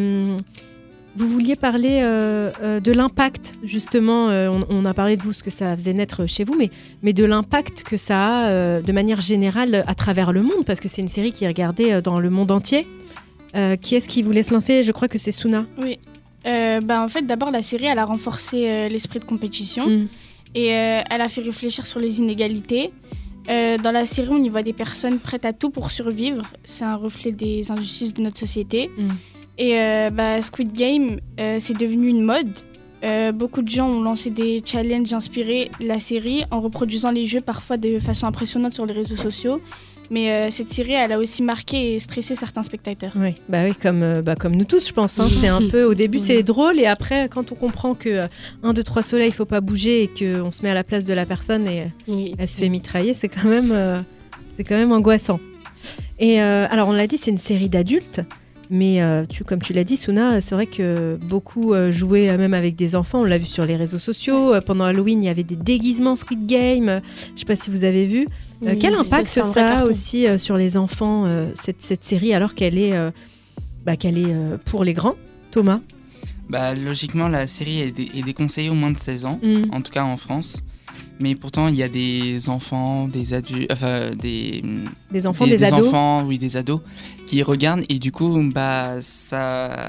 [SPEAKER 2] Vous vouliez parler de l'impact, justement, on a parlé de vous, ce que ça faisait naître chez vous, mais de l'impact que ça a de manière générale à travers le monde, parce que c'est une série qui est regardée dans le monde entier. Qui est-ce qui voulait se lancer? Je crois que c'est Suna.
[SPEAKER 14] Oui. En fait, d'abord, la série, elle a renforcé l'esprit de compétition et elle a fait réfléchir sur les inégalités. Dans la série, on y voit des personnes prêtes à tout pour survivre. C'est un reflet des injustices de notre société. Et Squid Game, c'est devenu une mode. Beaucoup de gens ont lancé des challenges inspirés de la série en reproduisant les jeux parfois de façon impressionnante sur les réseaux sociaux. Mais cette série, elle a aussi marqué et stressé certains spectateurs.
[SPEAKER 2] Oui, comme nous tous, je pense. Hein. C'est un peu, au début, c'est drôle, et après, quand on comprend que 1, 2, 3 soleils, il faut pas bouger, et qu'on se met à la place de la personne et elle se fait mitrailler, c'est quand même angoissant. Et alors, on l'a dit, c'est une série d'adultes. Mais comme tu l'as dit, Souna, c'est vrai que beaucoup jouaient même avec des enfants. On l'a vu sur les réseaux sociaux. Pendant Halloween, il y avait des déguisements Squid Game. Je ne sais pas si vous avez vu. Quel impact ça a aussi sur les enfants, cette série, alors qu'elle est pour les grands, Thomas?
[SPEAKER 9] Logiquement, la série est déconseillée aux moins de 16 ans, en tout cas en France. Mais pourtant, il y a des enfants, des adultes, des
[SPEAKER 2] ados.
[SPEAKER 9] Enfants, oui, des ados qui regardent, et du coup, ça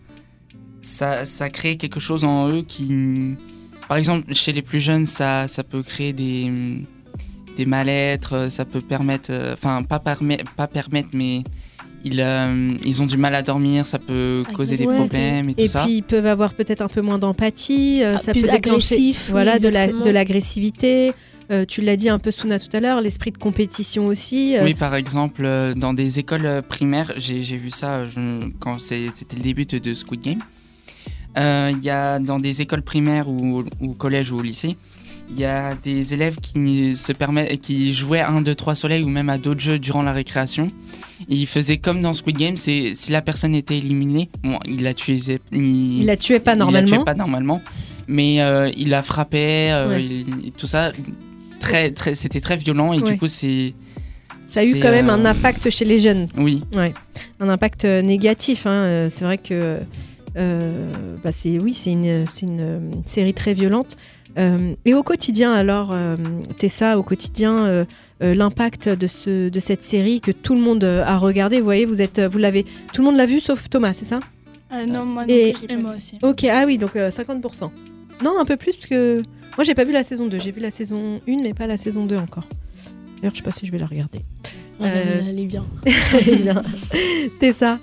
[SPEAKER 9] crée quelque chose en eux qui, par exemple, chez les plus jeunes, ça peut créer des mal-être, ça peut permettre, pas permettre, mais ils ont du mal à dormir, ça peut causer des problèmes et tout ça.
[SPEAKER 2] Et puis ils peuvent avoir peut-être un peu moins d'empathie, ça
[SPEAKER 13] plus
[SPEAKER 2] peut déclencher
[SPEAKER 13] agressif,
[SPEAKER 2] de l'agressivité. Tu l'as dit un peu, Souna, tout à l'heure, l'esprit de compétition aussi.
[SPEAKER 9] Oui, par exemple, dans des écoles primaires, j'ai vu ça quand c'était le début de Squid Game. Il y a dans des écoles primaires ou au collège ou au lycée, il y a des élèves qui jouaient à 1, 2, 3 soleils ou même à d'autres jeux durant la récréation. Et ils faisaient comme dans Squid Game, si la personne était éliminée, il la tuait pas normalement, mais il la frappait, tout ça. C'était très violent, et du coup
[SPEAKER 2] ça a eu quand même un impact chez les jeunes.
[SPEAKER 9] Oui.
[SPEAKER 2] Ouais. Un impact négatif. Hein. C'est vrai que c'est une série très violente. Et au quotidien, alors, Tessa, au quotidien, l'impact de cette série que tout le monde a regardé. Vous voyez, tout le monde l'a vu sauf Thomas, c'est ça?
[SPEAKER 14] Non, moi,
[SPEAKER 10] et moi aussi.
[SPEAKER 2] Ok, ah oui, donc 50%. Non, un peu plus, parce que moi, j'ai pas vu la saison 2. J'ai vu la saison 1, mais pas la saison 2 encore. D'ailleurs, je sais pas si je vais la regarder.
[SPEAKER 13] Elle est bien.
[SPEAKER 2] Elle est bien. Tessa,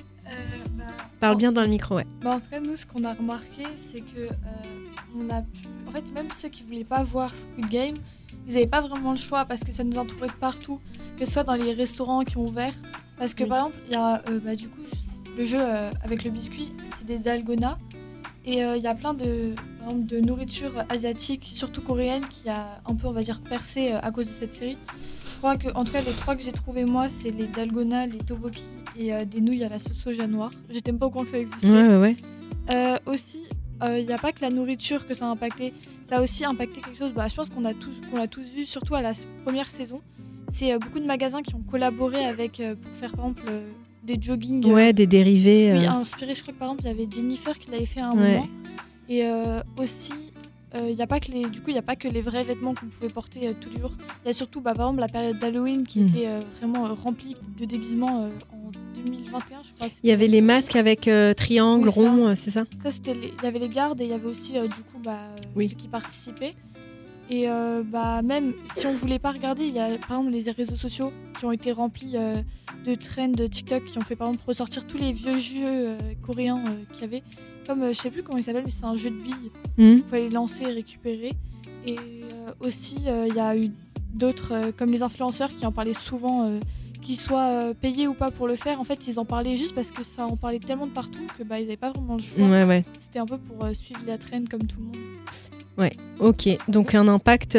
[SPEAKER 2] parle bien dans le micro, ouais.
[SPEAKER 15] En tout cas, nous, ce qu'on a remarqué, c'est que on a pu... En fait, même ceux qui voulaient pas voir Squid Game, ils n'avaient pas vraiment le choix, parce que ça nous entourait de partout, que ce soit dans les restaurants qui ont ouvert. Parce que par exemple, il y a du coup le jeu avec le biscuit, c'est des dalgona, et il y a plein de nourriture asiatique, surtout coréenne, qui a un peu, on va dire, percé à cause de cette série. Je crois que, en tout cas, les 3 que j'ai trouvés moi, c'est les dalgona, les tteokbokki et des nouilles à la sauce soja noire. J'étais même pas au courant que ça existait.
[SPEAKER 2] Ouais.
[SPEAKER 15] Aussi, il n'y a pas que la nourriture que ça a impacté, ça a aussi impacté quelque chose, je pense qu'on l'a tous vu, surtout à la première saison. C'est beaucoup de magasins qui ont collaboré avec, pour faire par exemple des joggings.
[SPEAKER 2] Des dérivés.
[SPEAKER 15] Oui, inspirés, je crois que par exemple il y avait Jennifer qui l'avait fait à un moment. Et aussi, il n'y a pas que les vrais vêtements qu'on pouvait porter tous les jours. Il y a surtout par exemple la période d'Halloween qui était vraiment remplie de déguisements en 2021, je crois.
[SPEAKER 2] Il y avait les masques avec triangle, rond, c'est ça?
[SPEAKER 15] Ça, il y avait les gardes, et il y avait aussi ceux qui participaient. Et même si on voulait pas regarder, il y a par exemple les réseaux sociaux qui ont été remplis de trends TikTok qui ont fait par exemple ressortir tous les vieux jeux coréens qu'il y avait. Comme, je sais plus comment il s'appelle, mais c'est un jeu de billes. Il faut les lancer et récupérer. Et aussi, il y a eu d'autres, comme les influenceurs qui en parlaient souvent, qu'ils soient payés ou pas pour le faire. En fait, ils en parlaient juste parce que ça en parlait tellement de partout que ils n'avaient pas vraiment le choix.
[SPEAKER 2] Ouais.
[SPEAKER 15] C'était un peu pour suivre la trend comme tout le monde.
[SPEAKER 2] Ouais, ok. Donc un impact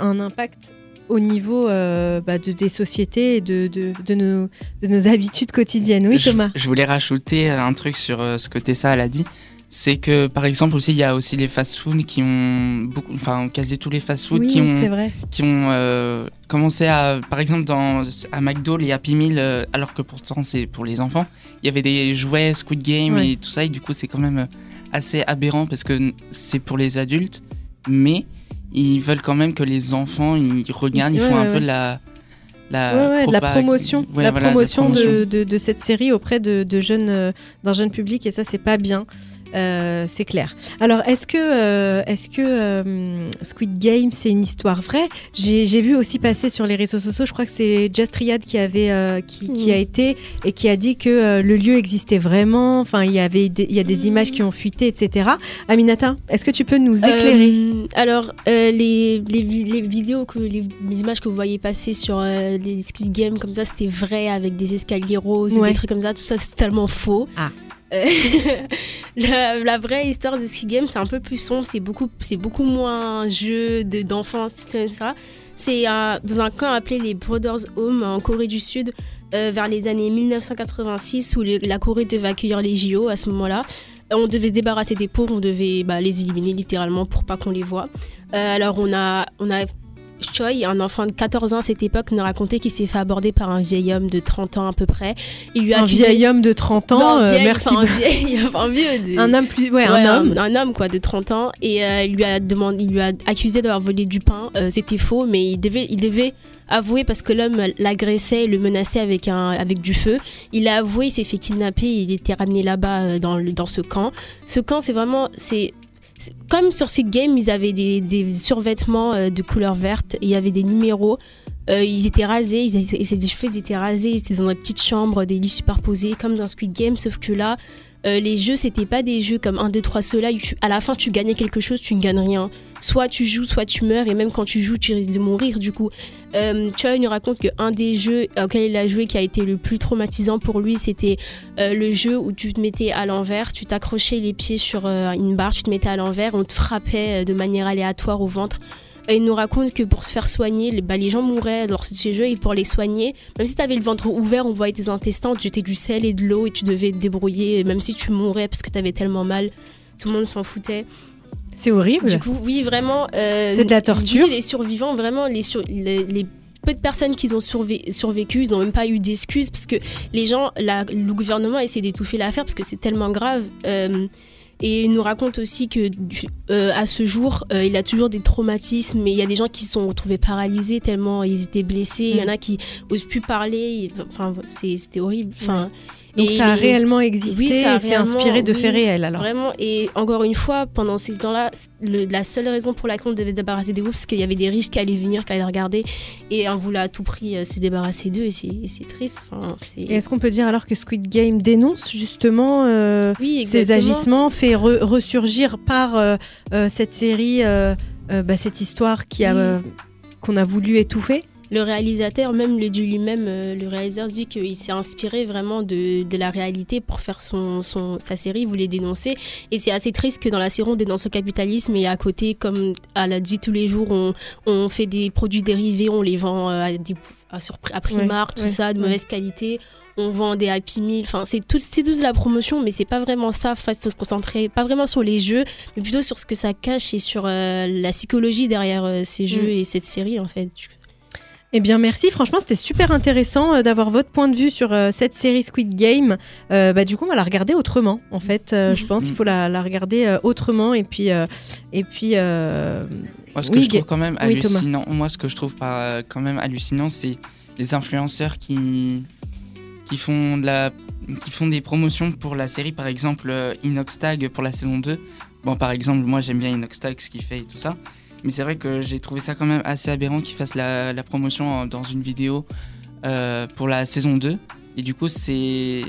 [SPEAKER 2] au niveau des sociétés et de nos habitudes quotidiennes. Oui, Thomas.
[SPEAKER 9] Je voulais rajouter un truc sur ce que Tessa elle a dit. C'est que, par exemple, aussi, il y a aussi les fast-food qui ont quasi tous les fast-food qui ont commencé à, par exemple, à McDo, les Happy Meal, alors que pourtant c'est pour les enfants. Il y avait des jouets Squid Game et tout ça, et du coup, c'est quand même assez aberrant parce que c'est pour les adultes, mais ils veulent quand même que les enfants ils regardent, ils font un peu de la
[SPEAKER 2] promotion, de cette série auprès d'un jeune public, et ça c'est pas bien. C'est clair. Alors, est-ce que Squid Game, c'est une histoire vraie ? J'ai vu aussi passer sur les réseaux sociaux, je crois que c'est Just Riyad qui a été et qui a dit que le lieu existait vraiment. Enfin, il y a des images qui ont fuité, etc. Aminata, est-ce que tu peux nous éclairer ?
[SPEAKER 13] Alors, les vidéos, les images que vous voyez passer sur les Squid Game, comme ça, c'était vrai avec des escaliers roses, des trucs comme ça. Tout ça, c'est tellement faux.
[SPEAKER 2] Ah.
[SPEAKER 13] La vraie histoire de Squid Game, c'est un peu plus sombre, c'est beaucoup moins un jeu d'enfants, etc. C'est dans un camp appelé les Brothers Home en Corée du Sud, vers les années 1986, où la Corée devait accueillir les JO à ce moment-là. On devait se débarrasser des pauvres, on devait les éliminer littéralement pour pas qu'on les voie. Alors on a Choi, un enfant de 14 ans à cette époque, nous racontait qu'il s'est fait aborder par un vieil homme de 30 ans à peu près. Il lui a
[SPEAKER 2] vieil homme de 30 ans, merci.
[SPEAKER 13] Un vieux.
[SPEAKER 2] Un homme plus... Ouais, un homme
[SPEAKER 13] quoi, de 30 ans. Et il lui a accusé d'avoir volé du pain. C'était faux, mais il devait avouer parce que l'homme l'agressait et le menaçait avec du feu. Il a avoué, il s'est fait kidnapper, il était ramené là-bas dans ce camp. Ce camp, c'est vraiment... Comme sur Squid Game, ils avaient des survêtements de couleur verte, il y avait des numéros, ils étaient rasés, les cheveux ils étaient rasés, ils étaient dans des petites chambres, des lits superposés, comme dans Squid Game, sauf que là, les jeux, c'était pas des jeux comme 1, 2, 3 Soleil, à la fin tu gagnais quelque chose, tu ne gagnes rien. Soit tu joues, soit tu meurs, et même quand tu joues, tu risques de mourir du coup. Choi nous raconte qu'un des jeux auxquels il a joué qui a été le plus traumatisant pour lui, c'était le jeu où tu te mettais à l'envers, tu t'accrochais les pieds sur une barre, tu te mettais à l'envers, on te frappait de manière aléatoire au ventre. Et il nous raconte que pour se faire soigner, les gens mouraient lors de ces jeux et pour les soigner, même si tu avais le ventre ouvert, on voyait tes intestins, on te jetait du sel et de l'eau et tu devais te débrouiller, même si tu mourais parce que tu avais tellement mal, tout le monde s'en foutait.
[SPEAKER 2] C'est horrible.
[SPEAKER 13] Du coup, oui, vraiment.
[SPEAKER 2] C'est de la torture.
[SPEAKER 13] Les survivants, vraiment, les peu de personnes qui ont survécu, ils n'ont même pas eu d'excuses parce que les gens, le gouvernement a essayé d'étouffer l'affaire parce que c'est tellement grave. Et il nous raconte aussi que à ce jour, il a toujours des traumatismes, mais il y a des gens qui se sont retrouvés paralysés tellement ils étaient blessés. Il y en a qui n'osent plus parler. Enfin, c'était horrible. Enfin,
[SPEAKER 2] donc ça a réellement existé,
[SPEAKER 13] oui,
[SPEAKER 2] et c'est inspiré de faits réels alors.
[SPEAKER 13] Vraiment, et encore une fois, pendant ces temps-là, la seule raison pour laquelle on devait se débarrasser des groupes, c'est qu'il y avait des riches qui allaient venir, qui allaient regarder, et on voulait à tout prix se débarrasser d'eux, et c'est triste. Enfin,
[SPEAKER 2] et est-ce qu'on peut dire alors que Squid Game dénonce justement ces agissements, fait ressurgir par cette série cette histoire qu'on a voulu étouffer?
[SPEAKER 13] Le réalisateur, même le dit lui-même, le réalisateur dit qu'il s'est inspiré vraiment de la réalité pour faire sa série, il voulait dénoncer. Et c'est assez triste que dans la série, on dénonce le capitalisme et à côté, comme à la vie tous les jours, on fait des produits dérivés, on les vend à Primark, tout ça, de mauvaise qualité. On vend des Happy Meal, enfin c'est tout de la promotion, mais c'est pas vraiment ça. En fait, faut se concentrer pas vraiment sur les jeux, mais plutôt sur ce que ça cache et sur la psychologie derrière ces jeux et cette série en fait.
[SPEAKER 2] Eh bien merci, franchement c'était super intéressant d'avoir votre point de vue sur cette série Squid Game. Du coup on va la regarder autrement en fait, je pense qu'il faut la regarder autrement et puis
[SPEAKER 9] moi ce que je trouve quand même hallucinant, quand même hallucinant, c'est les influenceurs qui font des promotions pour la série, par exemple Inoxtag pour la saison 2. Bon, par exemple, moi j'aime bien Inoxtag, ce qu'il fait et tout ça. Mais c'est vrai que j'ai trouvé ça quand même assez aberrant qu'il fasse la promotion dans une vidéo pour la saison 2. Et du coup, c'est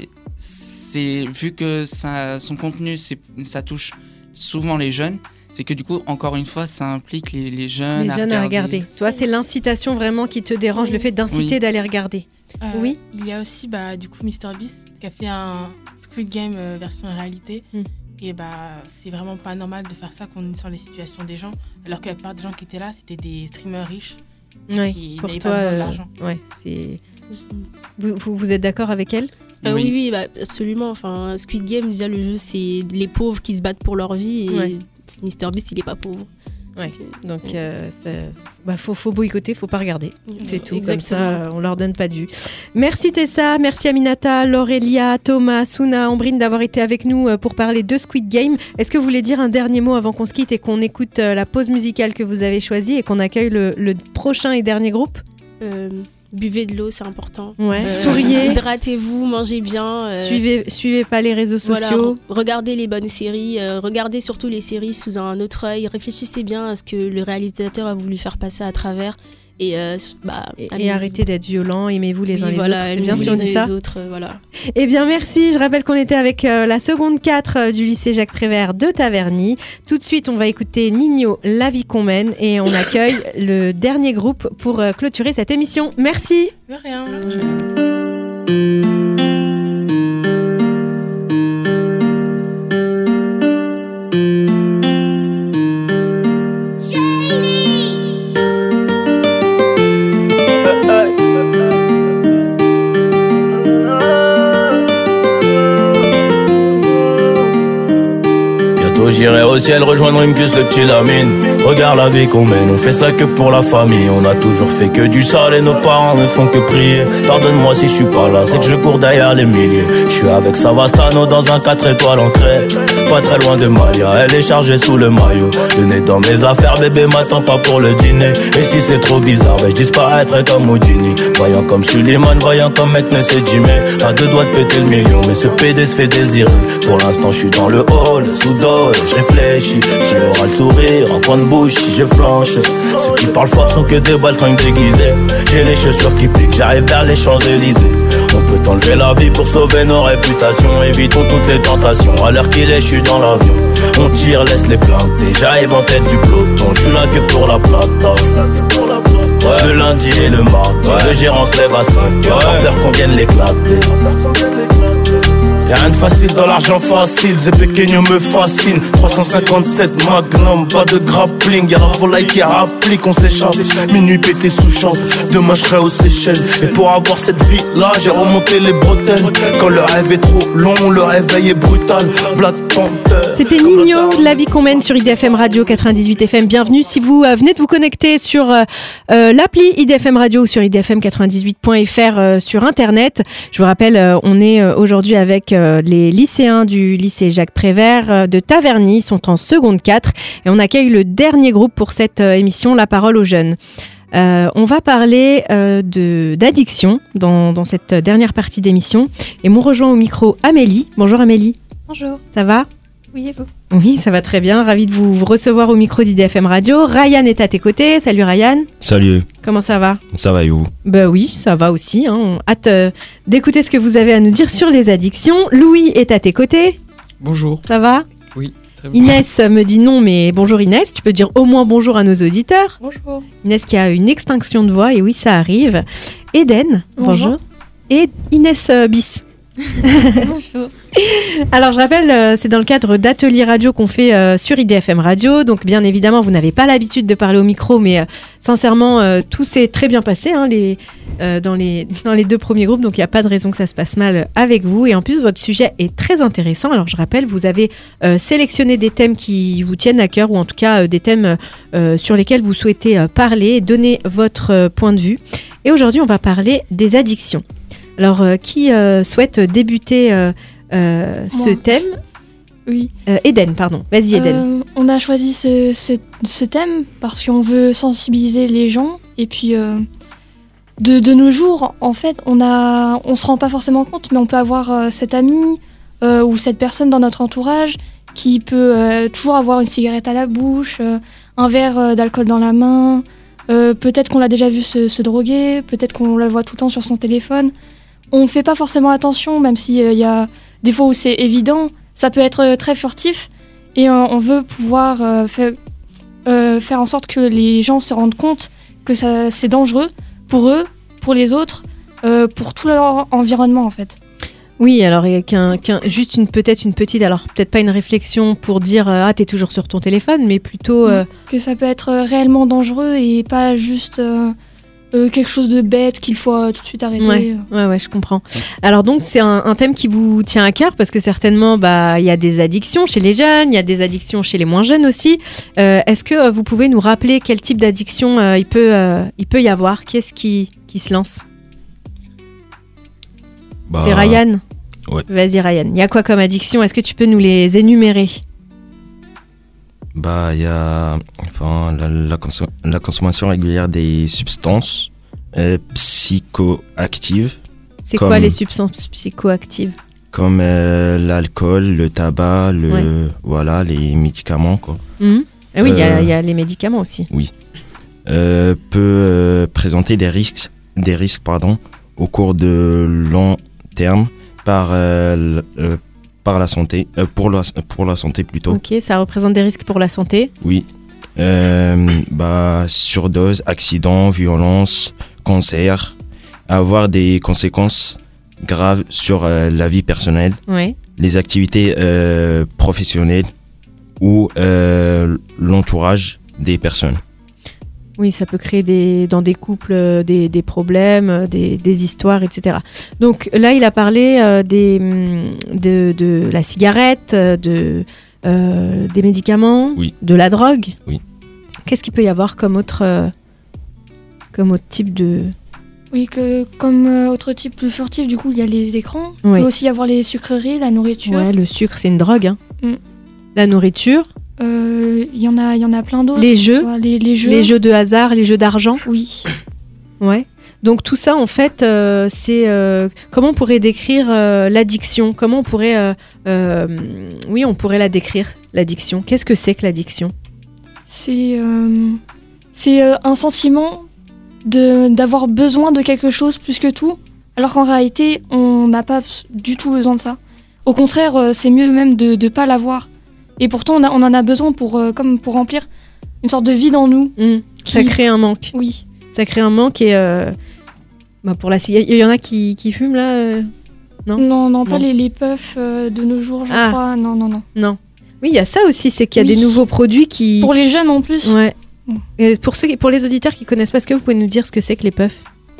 [SPEAKER 9] vu que son contenu, ça touche souvent les jeunes, c'est que du coup, encore une fois, ça implique les jeunes
[SPEAKER 2] à regarder. Toi, c'est l'incitation vraiment qui te dérange, le fait d'inciter d'aller regarder. Oui.
[SPEAKER 12] Il y a aussi du coup MrBeast qui a fait un Squid Game version réalité. Et c'est vraiment pas normal de faire ça connaissant les situations des gens, alors que la plupart des gens qui étaient là, c'était des streamers riches qui n'avaient pas besoin d'argent.
[SPEAKER 2] Vous êtes d'accord avec elle?
[SPEAKER 13] Oui, absolument. Enfin, Squid Game, déjà le jeu, c'est les pauvres qui se battent pour leur vie et MrBeast, il est pas pauvre.
[SPEAKER 2] Ouais, donc faut boycotter, faut pas regarder. C'est tout, exactement. Comme ça on leur donne pas de vue. Merci Tessa, merci Aminata, Laurelia, Thomas, Souna, Ambrine d'avoir été avec nous pour parler de Squid Game. Est-ce que vous voulez dire un dernier mot avant qu'on se quitte et qu'on écoute la pause musicale que vous avez choisie et qu'on accueille le prochain et dernier groupe?
[SPEAKER 13] Buvez de l'eau, c'est important.
[SPEAKER 2] Souriez.
[SPEAKER 13] Hydratez-vous, mangez bien.
[SPEAKER 2] Suivez pas les réseaux sociaux.
[SPEAKER 13] Regardez les bonnes séries. Regardez surtout les séries sous un autre œil. Réfléchissez bien à ce que le réalisateur a voulu faire passer à travers. Et
[SPEAKER 2] arrêtez d'être violents, aimez-vous les uns les autres. C'est bien si on dit ça.
[SPEAKER 13] Voilà.
[SPEAKER 2] Eh bien merci, je rappelle qu'on était avec la seconde 4 du lycée Jacques Prévert de Taverny. Tout de suite on va écouter Nino, La vie qu'on mène, et on accueille le dernier groupe pour clôturer cette émission. Merci.
[SPEAKER 12] De rien.
[SPEAKER 16] J'irai au ciel rejoindre Rimkus, le petit Lamine. Regarde la vie qu'on mène, on fait ça que pour la famille. On a toujours fait que du sale et nos parents ne font que prier. Pardonne-moi si je suis pas là, c'est que je cours derrière les milliers. Je suis avec Savastano dans un 4 étoiles ancré, pas très loin de Malia, elle est chargée sous le maillot. Le nez dans mes affaires, bébé m'attend pas pour le dîner. Et si c'est trop bizarre, je disparaîtrai comme Houdini. Voyant comme Suleiman, voyant comme mec ne sait Jimmy. À 2 doigts de péter le million, mais ce PD se fait désirer. Pour l'instant je suis dans le hall, sous dos. Je réfléchis, qui aura le sourire en coin de bouche si je flanche. Ceux qui parlent fort sont que des baltringues déguisés. J'ai les chaussures qui piquent, j'arrive vers les Champs-Élysées. On peut enlever la vie pour sauver nos réputations. Évitons toutes les tentations, à l'heure qu'il est je suis dans l'avion. On tire, laisse les planter, j'arrive en tête du peloton. Je suis là que pour la plata. Le lundi et le mardi, le gérant se lève à 5h. Pas peur qu'on vienne l'éclater. Y'a rien de facile dans l'argent facile, Zé Pequeño me fascine. 357 Magnum, pas de grappling. Y'a la volaille qui rapplique, on s'échappe. Minuit pété sous champ, demain je serai aux Seychelles. Et pour avoir cette vie là, j'ai remonté les bretelles. Quand le rêve est trop long, le réveil est brutal. Black Panther.
[SPEAKER 2] C'était Nino, La vie qu'on mène sur IDFM Radio 98 FM. Bienvenue si vous venez de vous connecter sur l'appli IDFM Radio ou sur idfm98.fr sur internet. Je vous rappelle, on est aujourd'hui avec les lycéens du lycée Jacques Prévert de Taverny, sont en seconde 4 et on accueille le dernier groupe pour cette émission, La parole aux jeunes. On va parler d'addiction dans cette dernière partie d'émission et m'ont rejoint au micro Amélie. Bonjour Amélie.
[SPEAKER 17] Bonjour.
[SPEAKER 2] Ça va ?
[SPEAKER 17] Oui, et vous ?
[SPEAKER 2] Oui, ça va très bien. Ravie de vous recevoir au micro d'IDFM Radio. Ryan est à tes côtés. Salut Ryan.
[SPEAKER 18] Salut.
[SPEAKER 2] Comment ça va ?
[SPEAKER 18] Ça va et vous ?
[SPEAKER 2] Bah oui, ça va aussi. On hâte d'écouter ce que vous avez à nous dire sur les addictions. Louis est à tes côtés.
[SPEAKER 19] Bonjour.
[SPEAKER 2] Ça va ?
[SPEAKER 19] Oui, très bien.
[SPEAKER 2] Inès me dit non, mais bonjour Inès. Tu peux dire au moins bonjour à nos auditeurs.
[SPEAKER 17] Bonjour.
[SPEAKER 2] Inès qui a une extinction de voix, et oui, ça arrive. Eden, bonjour. Et Inès bis.
[SPEAKER 17] Bonjour.
[SPEAKER 2] Alors je rappelle, c'est dans le cadre d'ateliers radio qu'on fait sur IDFM Radio. Donc bien évidemment, vous n'avez pas l'habitude de parler au micro, mais sincèrement, tout s'est très bien passé dans les 2 premiers groupes. Donc il n'y a pas de raison que ça se passe mal avec vous. Et en plus, votre sujet est très intéressant. Alors je rappelle, vous avez sélectionné des thèmes qui vous tiennent à cœur, ou en tout cas des thèmes sur lesquels vous souhaitez parler et donner votre point de vue. Et aujourd'hui, on va parler des addictions. Alors, qui souhaite débuter ce thème ?
[SPEAKER 17] Oui.
[SPEAKER 2] Eden, pardon. Vas-y, Eden.
[SPEAKER 17] On a choisi ce thème parce qu'on veut sensibiliser les gens. Et puis, de nos jours, en fait, on se rend pas forcément compte, mais on peut avoir cet ami ou cette personne dans notre entourage qui peut toujours avoir une cigarette à la bouche, un verre d'alcool dans la main. Peut-être qu'on l'a déjà vu se droguer, peut-être qu'on le voit tout le temps sur son téléphone. On ne fait pas forcément attention, même s'il y a des fois où c'est évident. Ça peut être très furtif et on veut pouvoir faire en sorte que les gens se rendent compte que c'est dangereux pour eux, pour les autres, pour tout leur environnement en fait.
[SPEAKER 2] Oui, alors juste peut-être une petite, alors peut-être pas une réflexion pour dire t'es toujours sur ton téléphone, mais plutôt
[SPEAKER 17] que ça peut être réellement dangereux et pas juste quelque chose de bête qu'il faut tout de suite arrêter.
[SPEAKER 2] Ouais, je comprends. Alors donc c'est un thème qui vous tient à cœur parce que certainement il y a des addictions chez les jeunes, il y a des addictions chez les moins jeunes aussi. Est-ce que vous pouvez nous rappeler quel type d'addiction il peut y avoir ? Qui est-ce qui se lance ? C'est Ryan ?
[SPEAKER 18] Ouais.
[SPEAKER 2] Vas-y Ryan, il y a quoi comme addiction ? Est-ce que tu peux nous les énumérer ?
[SPEAKER 18] Il y a la consommation régulière des substances, psychoactives.
[SPEAKER 2] C'est quoi les substances psychoactives?
[SPEAKER 18] Comme l'alcool, le tabac, les médicaments, quoi.
[SPEAKER 2] Ah oui, il y a les médicaments aussi.
[SPEAKER 18] Oui. Peut présenter des risques au cours de long terme par la santé, pour la santé plutôt.
[SPEAKER 2] Ok, ça représente des risques pour la santé.
[SPEAKER 18] Oui. Surdose, accident, violence, cancer, avoir des conséquences graves sur la vie personnelle, les activités professionnelles ou l'entourage des personnes.
[SPEAKER 2] Oui, ça peut créer dans des couples des problèmes, des histoires, etc. Donc là, il a parlé de la cigarette, des médicaments, de la drogue.
[SPEAKER 18] Oui.
[SPEAKER 2] Qu'est-ce qu'il peut y avoir comme autre type de...
[SPEAKER 17] Oui, comme autre type plus furtif, du coup, il y a les écrans. Il peut aussi y avoir les sucreries, la nourriture.
[SPEAKER 2] Ouais, le sucre, c'est une drogue. Hein. La nourriture.
[SPEAKER 17] Il y en a plein d'autres.
[SPEAKER 2] Les jeux,
[SPEAKER 17] les jeux.
[SPEAKER 2] Les jeux de hasard, les jeux d'argent.
[SPEAKER 17] Oui.
[SPEAKER 2] Ouais. Donc tout ça, en fait, c'est... comment on pourrait décrire l'addiction? Comment on pourrait... on pourrait la décrire, l'addiction. Qu'est-ce que c'est que l'addiction?
[SPEAKER 17] C'est un sentiment d'avoir besoin de quelque chose plus que tout, alors qu'en réalité, on n'a pas du tout besoin de ça. Au contraire, c'est mieux même de ne pas l'avoir. Et pourtant, on en a besoin pour remplir une sorte de vide en nous.
[SPEAKER 2] Ça crée un manque.
[SPEAKER 17] Oui.
[SPEAKER 2] Ça crée un manque et... pour la cigarette, il y en a qui fument là
[SPEAKER 17] Non, pas les puffs de nos jours, je crois. Non.
[SPEAKER 2] Oui, il y a ça aussi, c'est qu'il y a des nouveaux produits qui...
[SPEAKER 17] Pour les jeunes en plus.
[SPEAKER 2] Ouais. Et pour les auditeurs qui connaissent pas, est-ce que vous pouvez nous dire ce que c'est que les puffs?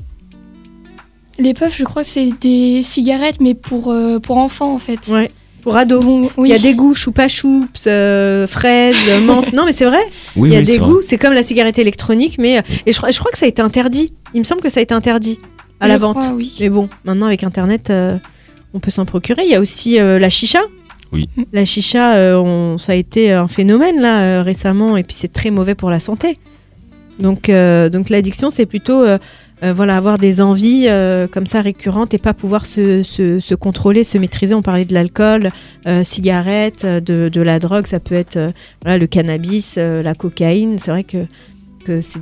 [SPEAKER 17] Les puffs, je crois que c'est des cigarettes, mais pour enfants en fait.
[SPEAKER 2] Ouais. Pour ados. Il y a des goûts, choupa choups, fraises, menthe. Non, mais c'est vrai. Il y a des goûts. C'est comme la cigarette électronique, mais et je crois que ça a été interdit. Il me semble que ça a été interdit à la vente.
[SPEAKER 17] Oui.
[SPEAKER 2] Mais bon, maintenant avec Internet, on peut s'en procurer. Il y a aussi la chicha.
[SPEAKER 18] Oui.
[SPEAKER 2] La chicha, ça a été un phénomène là récemment, et puis c'est très mauvais pour la santé. Donc l'addiction, c'est plutôt avoir des envies comme ça récurrentes et pas pouvoir se contrôler, se maîtriser. On parlait de l'alcool, cigarette, de la drogue, ça peut être le cannabis, la cocaïne. C'est vrai que c'est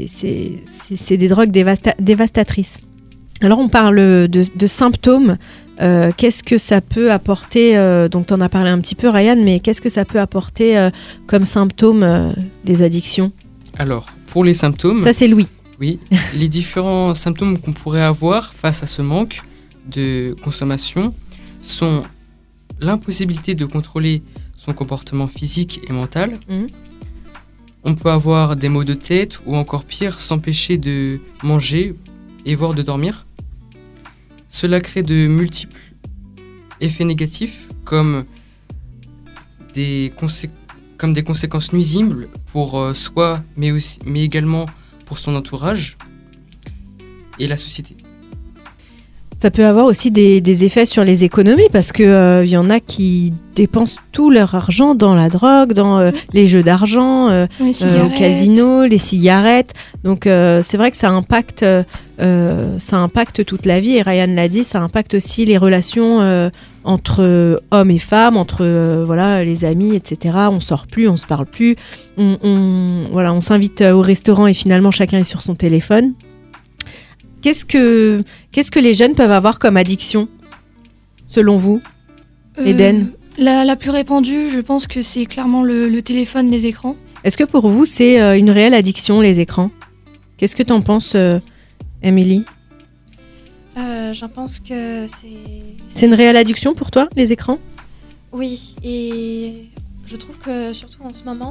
[SPEAKER 2] des drogues dévastatrices. Alors on parle de symptômes. Qu'est-ce que ça peut apporter donc tu en as parlé un petit peu, Ryan, mais qu'est-ce que ça peut apporter comme symptômes des addictions?
[SPEAKER 19] Alors, pour les symptômes...
[SPEAKER 2] Ça, c'est Louis.
[SPEAKER 19] Oui, les différents symptômes qu'on pourrait avoir face à ce manque de consommation sont l'impossibilité de contrôler son comportement physique et mental. On peut avoir des maux de tête ou encore pire, s'empêcher de manger et voire de dormir. Cela crée de multiples effets négatifs comme des conséquences nuisibles pour soi, mais également pour son entourage et la société.
[SPEAKER 2] Ça peut avoir aussi des effets sur les économies parce que y en a qui dépensent tout leur argent dans la drogue, dans les jeux d'argent, au casino, les cigarettes. Donc c'est vrai que ça impacte toute la vie. Et Ryan l'a dit, ça impacte aussi les relations entre hommes et femmes, entre les amis, etc. On sort plus, on se parle plus. On s'invite au restaurant et finalement chacun est sur son téléphone. Qu'est-ce que les jeunes peuvent avoir comme addiction, selon vous, Eden?
[SPEAKER 17] La plus répandue, je pense que c'est clairement le téléphone, les écrans.
[SPEAKER 2] Est-ce que pour vous, c'est une réelle addiction, les écrans? Qu'est-ce que t'en penses, Émilie?
[SPEAKER 4] J'en pense que
[SPEAKER 2] c'est une réelle addiction pour toi, les écrans?
[SPEAKER 4] Oui, et je trouve que surtout en ce moment,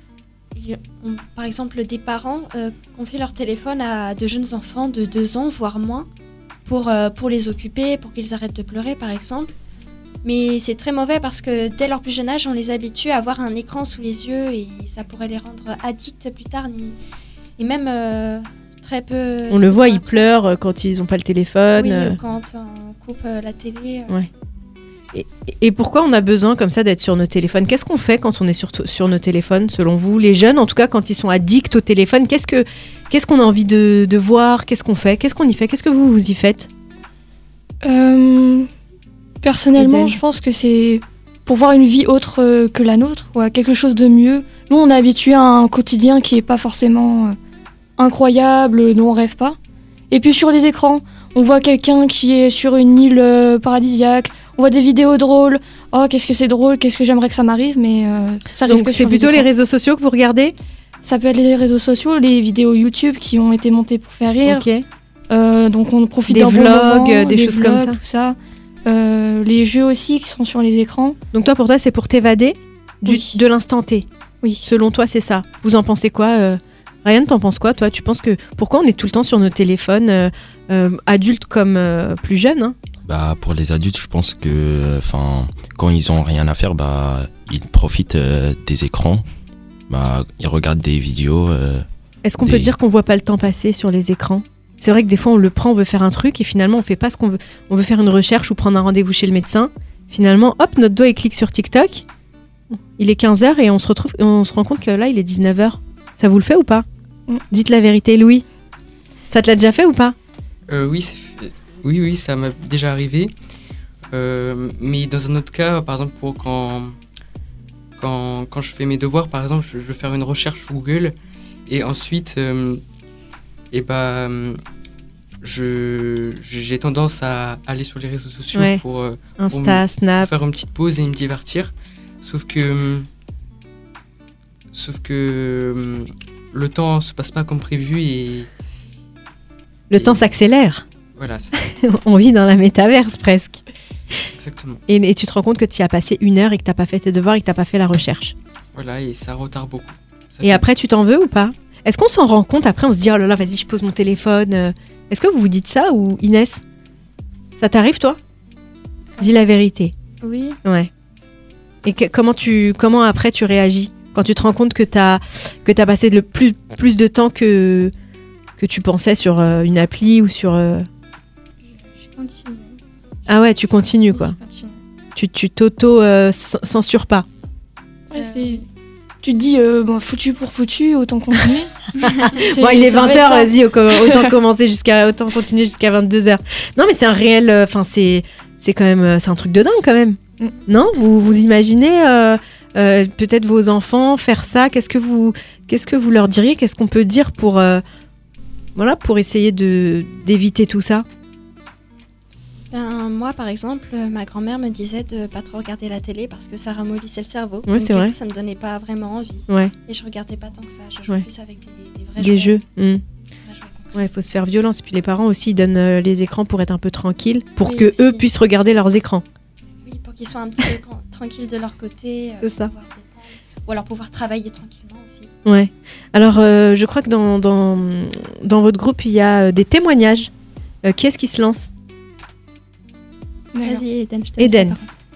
[SPEAKER 4] par exemple, des parents confient leur téléphone à de jeunes enfants de 2 ans, voire moins, pour les occuper, pour qu'ils arrêtent de pleurer, par exemple. Mais c'est très mauvais parce que dès leur plus jeune âge, on les habitue à avoir un écran sous les yeux et ça pourrait les rendre addicts plus tard, et même très peu...
[SPEAKER 2] On le voit, ils pleurent quand ils n'ont pas le téléphone.
[SPEAKER 4] Oui, quand on coupe la télé.
[SPEAKER 2] Ouais. Et pourquoi on a besoin comme ça d'être sur nos téléphones? Qu'est-ce qu'on fait quand on est sur nos téléphones, selon vous? Les jeunes, en tout cas, quand ils sont addicts au téléphone, qu'est-ce Qu'est-ce qu'on a envie de voir? Qu'est-ce qu'on fait? Qu'est-ce qu'on y fait? Qu'est-ce que vous y faites?
[SPEAKER 17] Personnellement, je pense que c'est pour voir une vie autre que la nôtre, quelque chose de mieux. Nous, on est habitués à un quotidien qui n'est pas forcément incroyable, dont on rêve pas. Et puis sur les écrans, on voit quelqu'un qui est sur une île paradisiaque, on voit des vidéos drôles. Oh, qu'est-ce que c'est drôle, qu'est-ce que j'aimerais que ça m'arrive, mais ça arrive.
[SPEAKER 2] Donc c'est plutôt les réseaux sociaux que vous regardez?
[SPEAKER 17] Ça peut être les réseaux sociaux, les vidéos YouTube qui ont été montées pour faire rire.
[SPEAKER 2] Ok.
[SPEAKER 17] Donc on profite
[SPEAKER 2] des
[SPEAKER 17] d'un
[SPEAKER 2] vlogs,
[SPEAKER 17] bon moment,
[SPEAKER 2] des choses comme ça.
[SPEAKER 17] Tout ça. Les jeux aussi qui sont sur les écrans.
[SPEAKER 2] Donc toi, pour toi, c'est pour t'évader de l'instant T.
[SPEAKER 17] Oui.
[SPEAKER 2] Selon toi, c'est ça. Vous en pensez quoi? Ryan, t'en penses quoi, toi? Tu penses que pourquoi on est tout le temps sur nos téléphones, adultes comme plus jeunes, hein?
[SPEAKER 18] Bah, pour les adultes, je pense que quand ils ont rien à faire, ils profitent des écrans. Ils regardent des vidéos.
[SPEAKER 2] Est-ce qu'on peut dire qu'on voit pas le temps passer sur les écrans? C'est vrai que des fois, on le prend, on veut faire un truc et finalement, on fait pas ce qu'on veut. On veut faire une recherche ou prendre un rendez-vous chez le médecin. Finalement, hop, notre doigt, il clique sur TikTok. Il est 15h et on se rend compte que là, il est 19h. Ça vous le fait ou pas? Dites la vérité, Louis. Ça te l'a déjà fait ou pas?
[SPEAKER 19] Oui, ça m'a déjà arrivé. Mais dans un autre cas, par exemple, quand je fais mes devoirs, par exemple, je veux faire une recherche sur Google et ensuite, j'ai tendance à aller sur les réseaux sociaux pour
[SPEAKER 2] Insta, Snap,
[SPEAKER 19] faire une petite pause et me divertir. Sauf que le temps se passe pas comme prévu et
[SPEAKER 2] le temps s'accélère.
[SPEAKER 19] Voilà, c'est ça.
[SPEAKER 2] On vit dans la métaverse presque.
[SPEAKER 19] Exactement.
[SPEAKER 2] Et tu te rends compte que tu y as passé 1 heure et que tu n'as pas fait tes devoirs et que tu n'as pas fait la recherche.
[SPEAKER 19] Voilà, et ça retarde beaucoup.
[SPEAKER 2] Et après, tu t'en veux ou pas? Est-ce qu'on s'en rend compte après? On se dit, oh là là, vas-y, je pose mon téléphone. Est-ce que vous vous dites ça ou Inès? Ça t'arrive, toi? Dis la vérité.
[SPEAKER 5] Oui.
[SPEAKER 2] Ouais. Et comment après tu réagis quand tu te rends compte que t'as passé plus de temps que tu pensais sur une appli ou sur...
[SPEAKER 5] Je continue.
[SPEAKER 2] Ah ouais, tu continues quoi. Tu t'auto-censures pas.
[SPEAKER 17] Ouais, tu te dis, foutu pour foutu, autant continuer.
[SPEAKER 2] Bon, il est 20h, vas-y, autant continuer jusqu'à 22h. Non, mais c'est un réel... c'est quand même... C'est un truc de dingue quand même. Non, vous imaginez peut-être vos enfants faire ça? Qu'est-ce que vous leur diriez? Qu'est-ce qu'on peut dire pour essayer d'éviter tout ça?
[SPEAKER 20] Moi, par exemple, ma grand-mère me disait de ne pas trop regarder la télé parce que ça ramollissait le cerveau.
[SPEAKER 2] Ouais, c'est vrai.
[SPEAKER 20] Ça me donnait pas vraiment envie.
[SPEAKER 2] Ouais.
[SPEAKER 20] Et je regardais pas tant que ça. Je jouais plus avec des vrais
[SPEAKER 2] des
[SPEAKER 20] jeux.
[SPEAKER 2] Ouais, il faut se faire violence. Et puis les parents aussi, ils donnent les écrans pour être un peu tranquilles, pour
[SPEAKER 20] oui,
[SPEAKER 2] que
[SPEAKER 20] aussi.
[SPEAKER 2] Eux puissent regarder leurs écrans.
[SPEAKER 20] Oui, pour qu'ils soient un petit peu tranquilles de leur côté.
[SPEAKER 2] C'est ça.
[SPEAKER 20] Ou alors pouvoir travailler tranquillement aussi.
[SPEAKER 2] Ouais. Alors, je crois que dans votre groupe, il y a des témoignages. Qui est-ce qui se lance?
[SPEAKER 20] Vas-y, Eden, je te
[SPEAKER 2] Eden.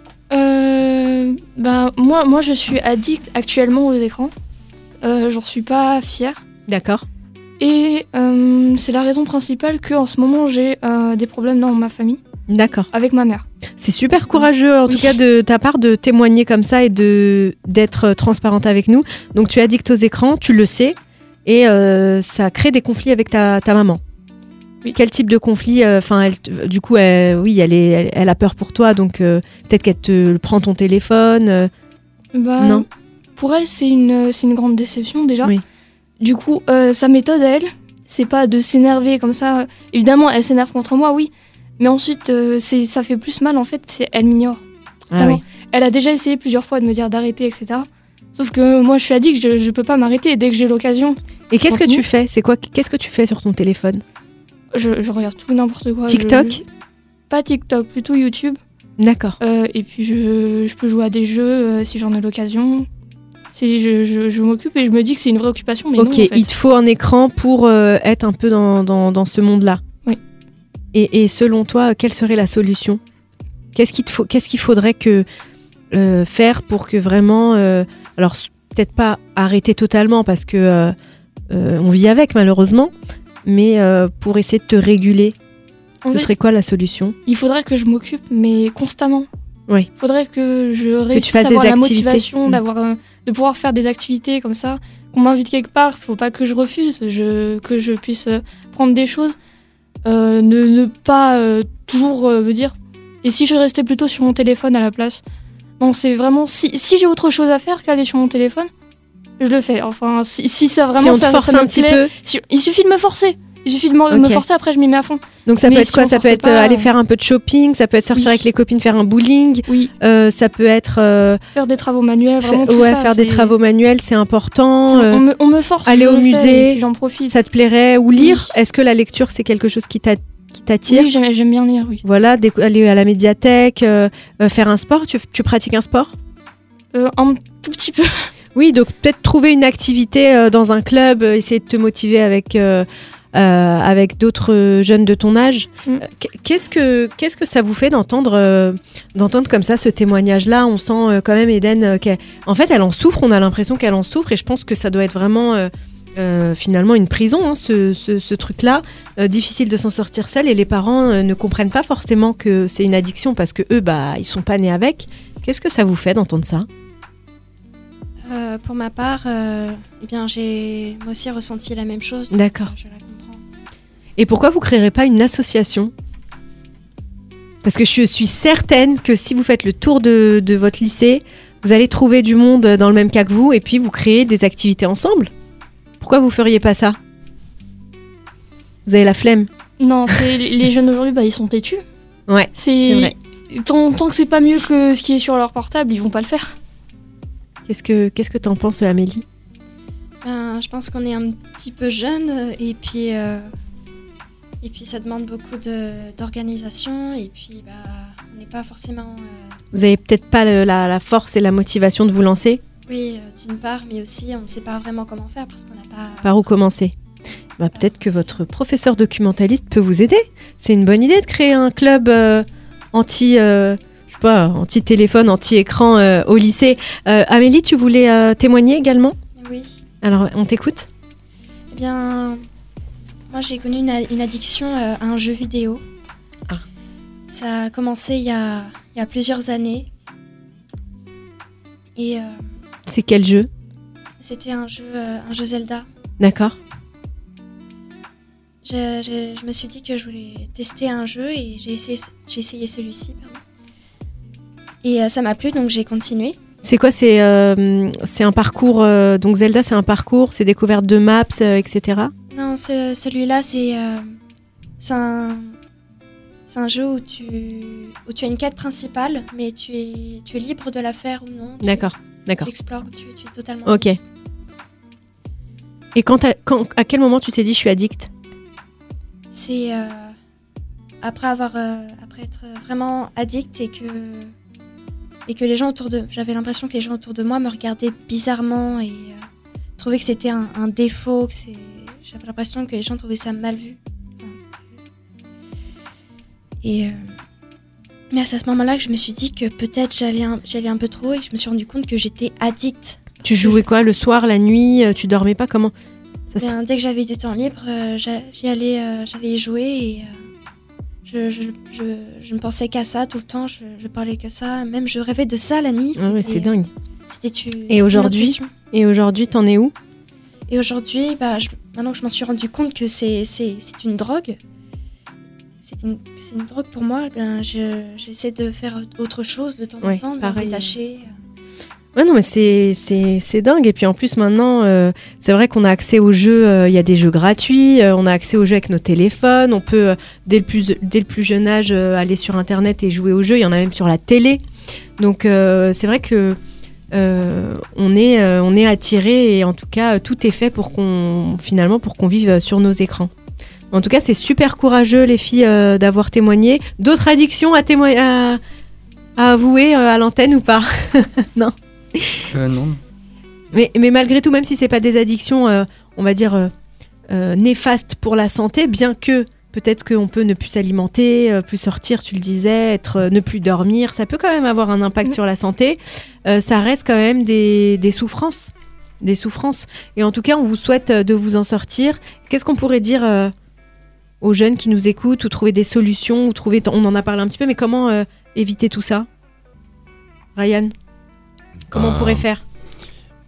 [SPEAKER 17] Moi, je suis addict actuellement aux écrans. J'en suis pas fière.
[SPEAKER 2] D'accord.
[SPEAKER 17] Et c'est la raison principale qu'en ce moment, j'ai des problèmes dans ma famille.
[SPEAKER 2] D'accord.
[SPEAKER 17] Avec ma mère.
[SPEAKER 2] C'est super courageux, en tout cas, de ta part, de témoigner comme ça et d'être transparente avec nous. Donc, tu es addict aux écrans, tu le sais, et ça crée des conflits avec ta maman. Oui. Quel type de conflit? Du coup, elle a peur pour toi, donc peut-être qu'elle te prend ton téléphone. Non.
[SPEAKER 17] Pour elle, c'est une grande déception déjà.
[SPEAKER 2] Oui.
[SPEAKER 17] Du coup, sa méthode à elle, c'est pas de s'énerver comme ça. Évidemment, elle s'énerve contre moi, oui. Mais ensuite, ça fait plus mal en fait. Elle m'ignore.
[SPEAKER 2] Ah, oui.
[SPEAKER 17] Elle a déjà essayé plusieurs fois de me dire d'arrêter, etc. Sauf que moi, je suis addict, je peux pas m'arrêter dès que j'ai l'occasion.
[SPEAKER 2] Et qu'est-ce que tu fais? Qu'est-ce que tu fais sur ton téléphone?
[SPEAKER 17] Je regarde tout n'importe quoi.
[SPEAKER 2] TikTok?
[SPEAKER 17] Pas TikTok, plutôt YouTube.
[SPEAKER 2] D'accord.
[SPEAKER 17] Et puis je peux jouer à des jeux si j'en ai l'occasion. Je m'occupe et je me dis que c'est une vraie occupation. Mais
[SPEAKER 2] ok,
[SPEAKER 17] non, en fait.
[SPEAKER 2] Il te faut un écran pour être un peu dans ce monde-là.
[SPEAKER 17] Oui.
[SPEAKER 2] Et selon toi, quelle serait la solution? Qu'est-ce qu'il faudrait faire pour que vraiment... alors, peut-être pas arrêter totalement parce que on vit avec malheureusement, mais pour essayer de te réguler, ce serait quoi la solution?
[SPEAKER 17] Il faudrait que je m'occupe, mais constamment.
[SPEAKER 2] Oui.
[SPEAKER 17] Il faudrait que je réussisse à avoir la motivation de pouvoir faire des activités comme ça, qu'on m'invite quelque part, faut pas que je refuse, que je puisse prendre des choses. Ne pas toujours me dire et si je restais plutôt sur mon téléphone à la place. Non, c'est vraiment si j'ai autre chose à faire qu'aller sur mon téléphone, je le fais. Enfin, si ça vraiment
[SPEAKER 2] si on te
[SPEAKER 17] ça,
[SPEAKER 2] force
[SPEAKER 17] ça
[SPEAKER 2] un petit peu.
[SPEAKER 17] Il suffit de me forcer. Il suffit de me forcer, après je m'y mets à fond.
[SPEAKER 2] Donc ça peut
[SPEAKER 17] Mais
[SPEAKER 2] être
[SPEAKER 17] si
[SPEAKER 2] quoi?
[SPEAKER 17] on
[SPEAKER 2] Ça peut
[SPEAKER 17] force
[SPEAKER 2] être
[SPEAKER 17] pas,
[SPEAKER 2] aller faire un peu de shopping, ça peut être sortir avec les copines faire un bowling, ça peut être
[SPEAKER 17] faire des travaux manuels, vraiment tout ça.
[SPEAKER 2] Faire des travaux manuels, c'est important.
[SPEAKER 17] On me force.
[SPEAKER 2] Aller au musée,
[SPEAKER 17] j'en profite.
[SPEAKER 2] ça te plairait? Ou lire? Est-ce que la lecture c'est quelque chose qui t'attire?
[SPEAKER 17] Oui, j'aime bien lire, oui.
[SPEAKER 2] Voilà, aller à la médiathèque, faire un sport. Tu pratiques un sport?
[SPEAKER 17] Un tout petit peu.
[SPEAKER 2] Oui, donc peut-être trouver une activité dans un club, essayer de te motiver avec d'autres jeunes de ton âge. Qu'est-ce que ça vous fait d'entendre comme ça ce témoignage-là? On sent quand même Eden en fait elle en souffre, on a l'impression qu'elle en souffre et je pense que ça doit être vraiment finalement une prison, hein, ce truc-là. Difficile de s'en sortir seul et les parents ne comprennent pas forcément que c'est une addiction parce que eux, ils sont pas nés avec. Qu'est-ce que ça vous fait d'entendre ça?
[SPEAKER 20] Pour ma part, j'ai moi aussi ressenti la même chose.
[SPEAKER 2] D'accord.
[SPEAKER 20] Je la comprends.
[SPEAKER 2] Et pourquoi vous créerez pas une association? Parce que je suis certaine que si vous faites le tour de votre lycée, vous allez trouver du monde dans le même cas que vous et puis vous créez des activités ensemble. Pourquoi vous feriez pas ça? Vous avez la flemme?
[SPEAKER 17] Non, les jeunes aujourd'hui, ils sont têtus.
[SPEAKER 2] Ouais, c'est vrai.
[SPEAKER 17] Tant que c'est pas mieux que ce qui est sur leur portable, ils vont pas le faire.
[SPEAKER 2] Qu'est-ce que t'en penses, Amélie?
[SPEAKER 20] Je pense qu'on est un petit peu jeune et puis ça demande beaucoup d'organisation et puis on n'est pas forcément...
[SPEAKER 2] Vous avez peut-être pas la force et la motivation de vous lancer?
[SPEAKER 20] Oui, d'une part, mais aussi on ne sait pas vraiment comment faire parce qu'on n'a pas...
[SPEAKER 2] Par où commencer? Peut-être que votre professeur documentaliste peut vous aider. C'est une bonne idée de créer un club anti-téléphone, anti-écran au lycée. Amélie, tu voulais témoigner également?
[SPEAKER 20] Oui.
[SPEAKER 2] Alors, on t'écoute?
[SPEAKER 20] Eh bien, moi j'ai connu une addiction à un jeu vidéo.
[SPEAKER 2] Ah.
[SPEAKER 20] Ça a commencé il y a plusieurs années. Et
[SPEAKER 2] c'est quel jeu?
[SPEAKER 20] C'était un jeu Zelda.
[SPEAKER 2] D'accord.
[SPEAKER 20] Je me suis dit que je voulais tester un jeu et j'ai essayé celui-ci. Et ça m'a plu, donc j'ai continué.
[SPEAKER 2] C'est quoi? C'est un parcours. Donc Zelda, c'est un parcours, c'est découverte de maps, etc.
[SPEAKER 20] Non, celui-là, c'est un jeu où tu as une quête principale, mais tu es libre de la faire ou non.
[SPEAKER 2] D'accord.
[SPEAKER 20] Tu explores, tu es totalement...
[SPEAKER 2] Ok. Et à quel moment tu t'es dit je suis addict?
[SPEAKER 20] C'est après être vraiment addict et que les gens autour de... J'avais l'impression que les gens autour de moi me regardaient bizarrement et trouvaient que c'était un défaut, j'avais l'impression que les gens trouvaient ça mal vu. Et c'est à ce moment-là que je me suis dit que peut-être j'allais un peu trop et je me suis rendu compte que j'étais addict.
[SPEAKER 2] Tu jouais quoi le soir, la nuit? Tu dormais pas? Comment?
[SPEAKER 20] Dès que j'avais du temps libre, j'allais y jouer et je ne pensais qu'à ça tout le temps. Je parlais que ça. Même je rêvais de ça la nuit.
[SPEAKER 2] Ouais, c'est dingue.
[SPEAKER 20] C'était
[SPEAKER 2] Et aujourd'hui, t'en es où?
[SPEAKER 20] Et aujourd'hui, maintenant que je m'en suis rendu compte que c'est une drogue, c'est une drogue pour moi, j'essaie de faire autre chose de temps en temps, de me détacher.
[SPEAKER 2] Ouais, non, mais c'est dingue. Et puis en plus, maintenant, c'est vrai qu'on a accès aux jeux. Il y a des jeux gratuits. On a accès aux jeux avec nos téléphones. On peut, dès le plus jeune âge, aller sur Internet et jouer aux jeux. Il y en a même sur la télé. Donc, c'est vrai que on est attiré. Et en tout cas, tout est fait pour qu'on vive sur nos écrans. En tout cas, c'est super courageux, les filles, d'avoir témoigné. D'autres addictions à avouer à l'antenne ou pas? Non.
[SPEAKER 19] Non.
[SPEAKER 2] Mais malgré tout, même si c'est pas des addictions, on va dire néfastes pour la santé, bien que peut-être qu'on peut ne plus s'alimenter, plus sortir, tu le disais, ne plus dormir, ça peut quand même avoir un impact sur la santé. Ça reste quand même des souffrances. Des souffrances. Et en tout cas, on vous souhaite de vous en sortir. Qu'est-ce qu'on pourrait dire aux jeunes qui nous écoutent, ou trouver des solutions, on en a parlé un petit peu, mais comment éviter tout ça? Ryan, comment on pourrait faire?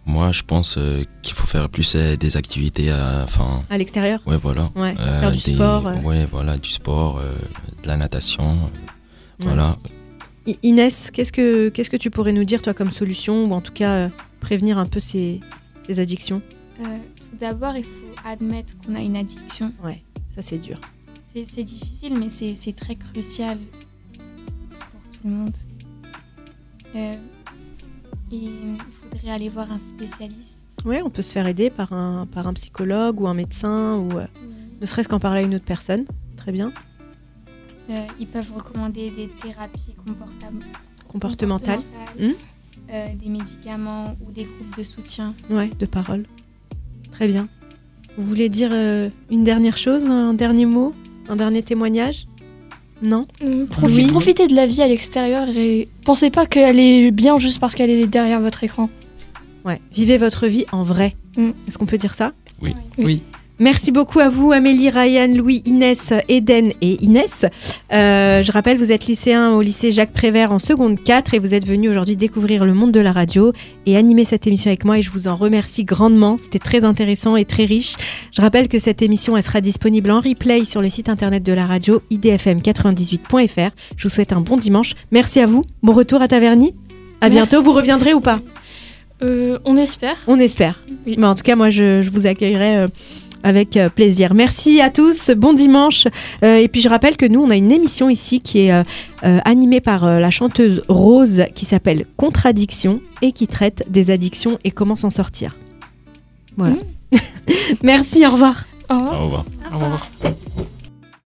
[SPEAKER 18] Moi, je pense qu'il faut faire plus des activités à
[SPEAKER 2] l'extérieur.
[SPEAKER 18] Ouais, voilà.
[SPEAKER 2] Ouais, faire du sport.
[SPEAKER 18] Ouais, voilà, du sport, de la natation. Voilà.
[SPEAKER 2] Inès, qu'est-ce que tu pourrais nous dire, toi, comme solution, ou en tout cas prévenir un peu ces addictions?
[SPEAKER 21] Tout d'abord, il faut admettre qu'on a une addiction.
[SPEAKER 2] Ouais, ça c'est dur.
[SPEAKER 21] C'est difficile, mais c'est très crucial pour tout le monde. Et il faudrait aller voir un spécialiste.
[SPEAKER 2] Oui, on peut se faire aider par un psychologue ou un médecin, ou ne serait-ce qu'en parler à une autre personne. Très bien.
[SPEAKER 21] Ils peuvent recommander des thérapies
[SPEAKER 2] comportementales.
[SPEAKER 21] Des médicaments ou des groupes de soutien.
[SPEAKER 2] Ouais, de parole. Très bien. Vous voulez dire une dernière chose, un dernier mot, un dernier témoignage? Non.
[SPEAKER 17] Profitez de la vie à l'extérieur et pensez pas qu'elle est bien juste parce qu'elle est derrière votre écran.
[SPEAKER 2] Ouais, vivez votre vie en vrai. Est-ce qu'on peut dire ça?
[SPEAKER 19] Oui.
[SPEAKER 2] Merci beaucoup à vous, Amélie, Ryan, Louis, Inès, Eden et Inès. Je rappelle, vous êtes lycéen au lycée Jacques Prévert en seconde 4 et vous êtes venus aujourd'hui découvrir le monde de la radio et animer cette émission avec moi et je vous en remercie grandement. C'était très intéressant et très riche. Je rappelle que cette émission elle sera disponible en replay sur le site internet de la radio idfm98.fr. Je vous souhaite un bon dimanche. Merci à vous. Bon retour à Taverny. À bientôt. Vous reviendrez ou pas?
[SPEAKER 17] On espère.
[SPEAKER 2] On espère. Oui. Mais en tout cas, moi, je vous accueillerai avec plaisir. Merci à tous, bon dimanche. Et puis je rappelle que nous, on a une émission ici qui est animée par la chanteuse Rose qui s'appelle Contradiction et qui traite des addictions et comment s'en sortir. Voilà. Merci, au revoir.
[SPEAKER 17] Au revoir.
[SPEAKER 19] Au revoir.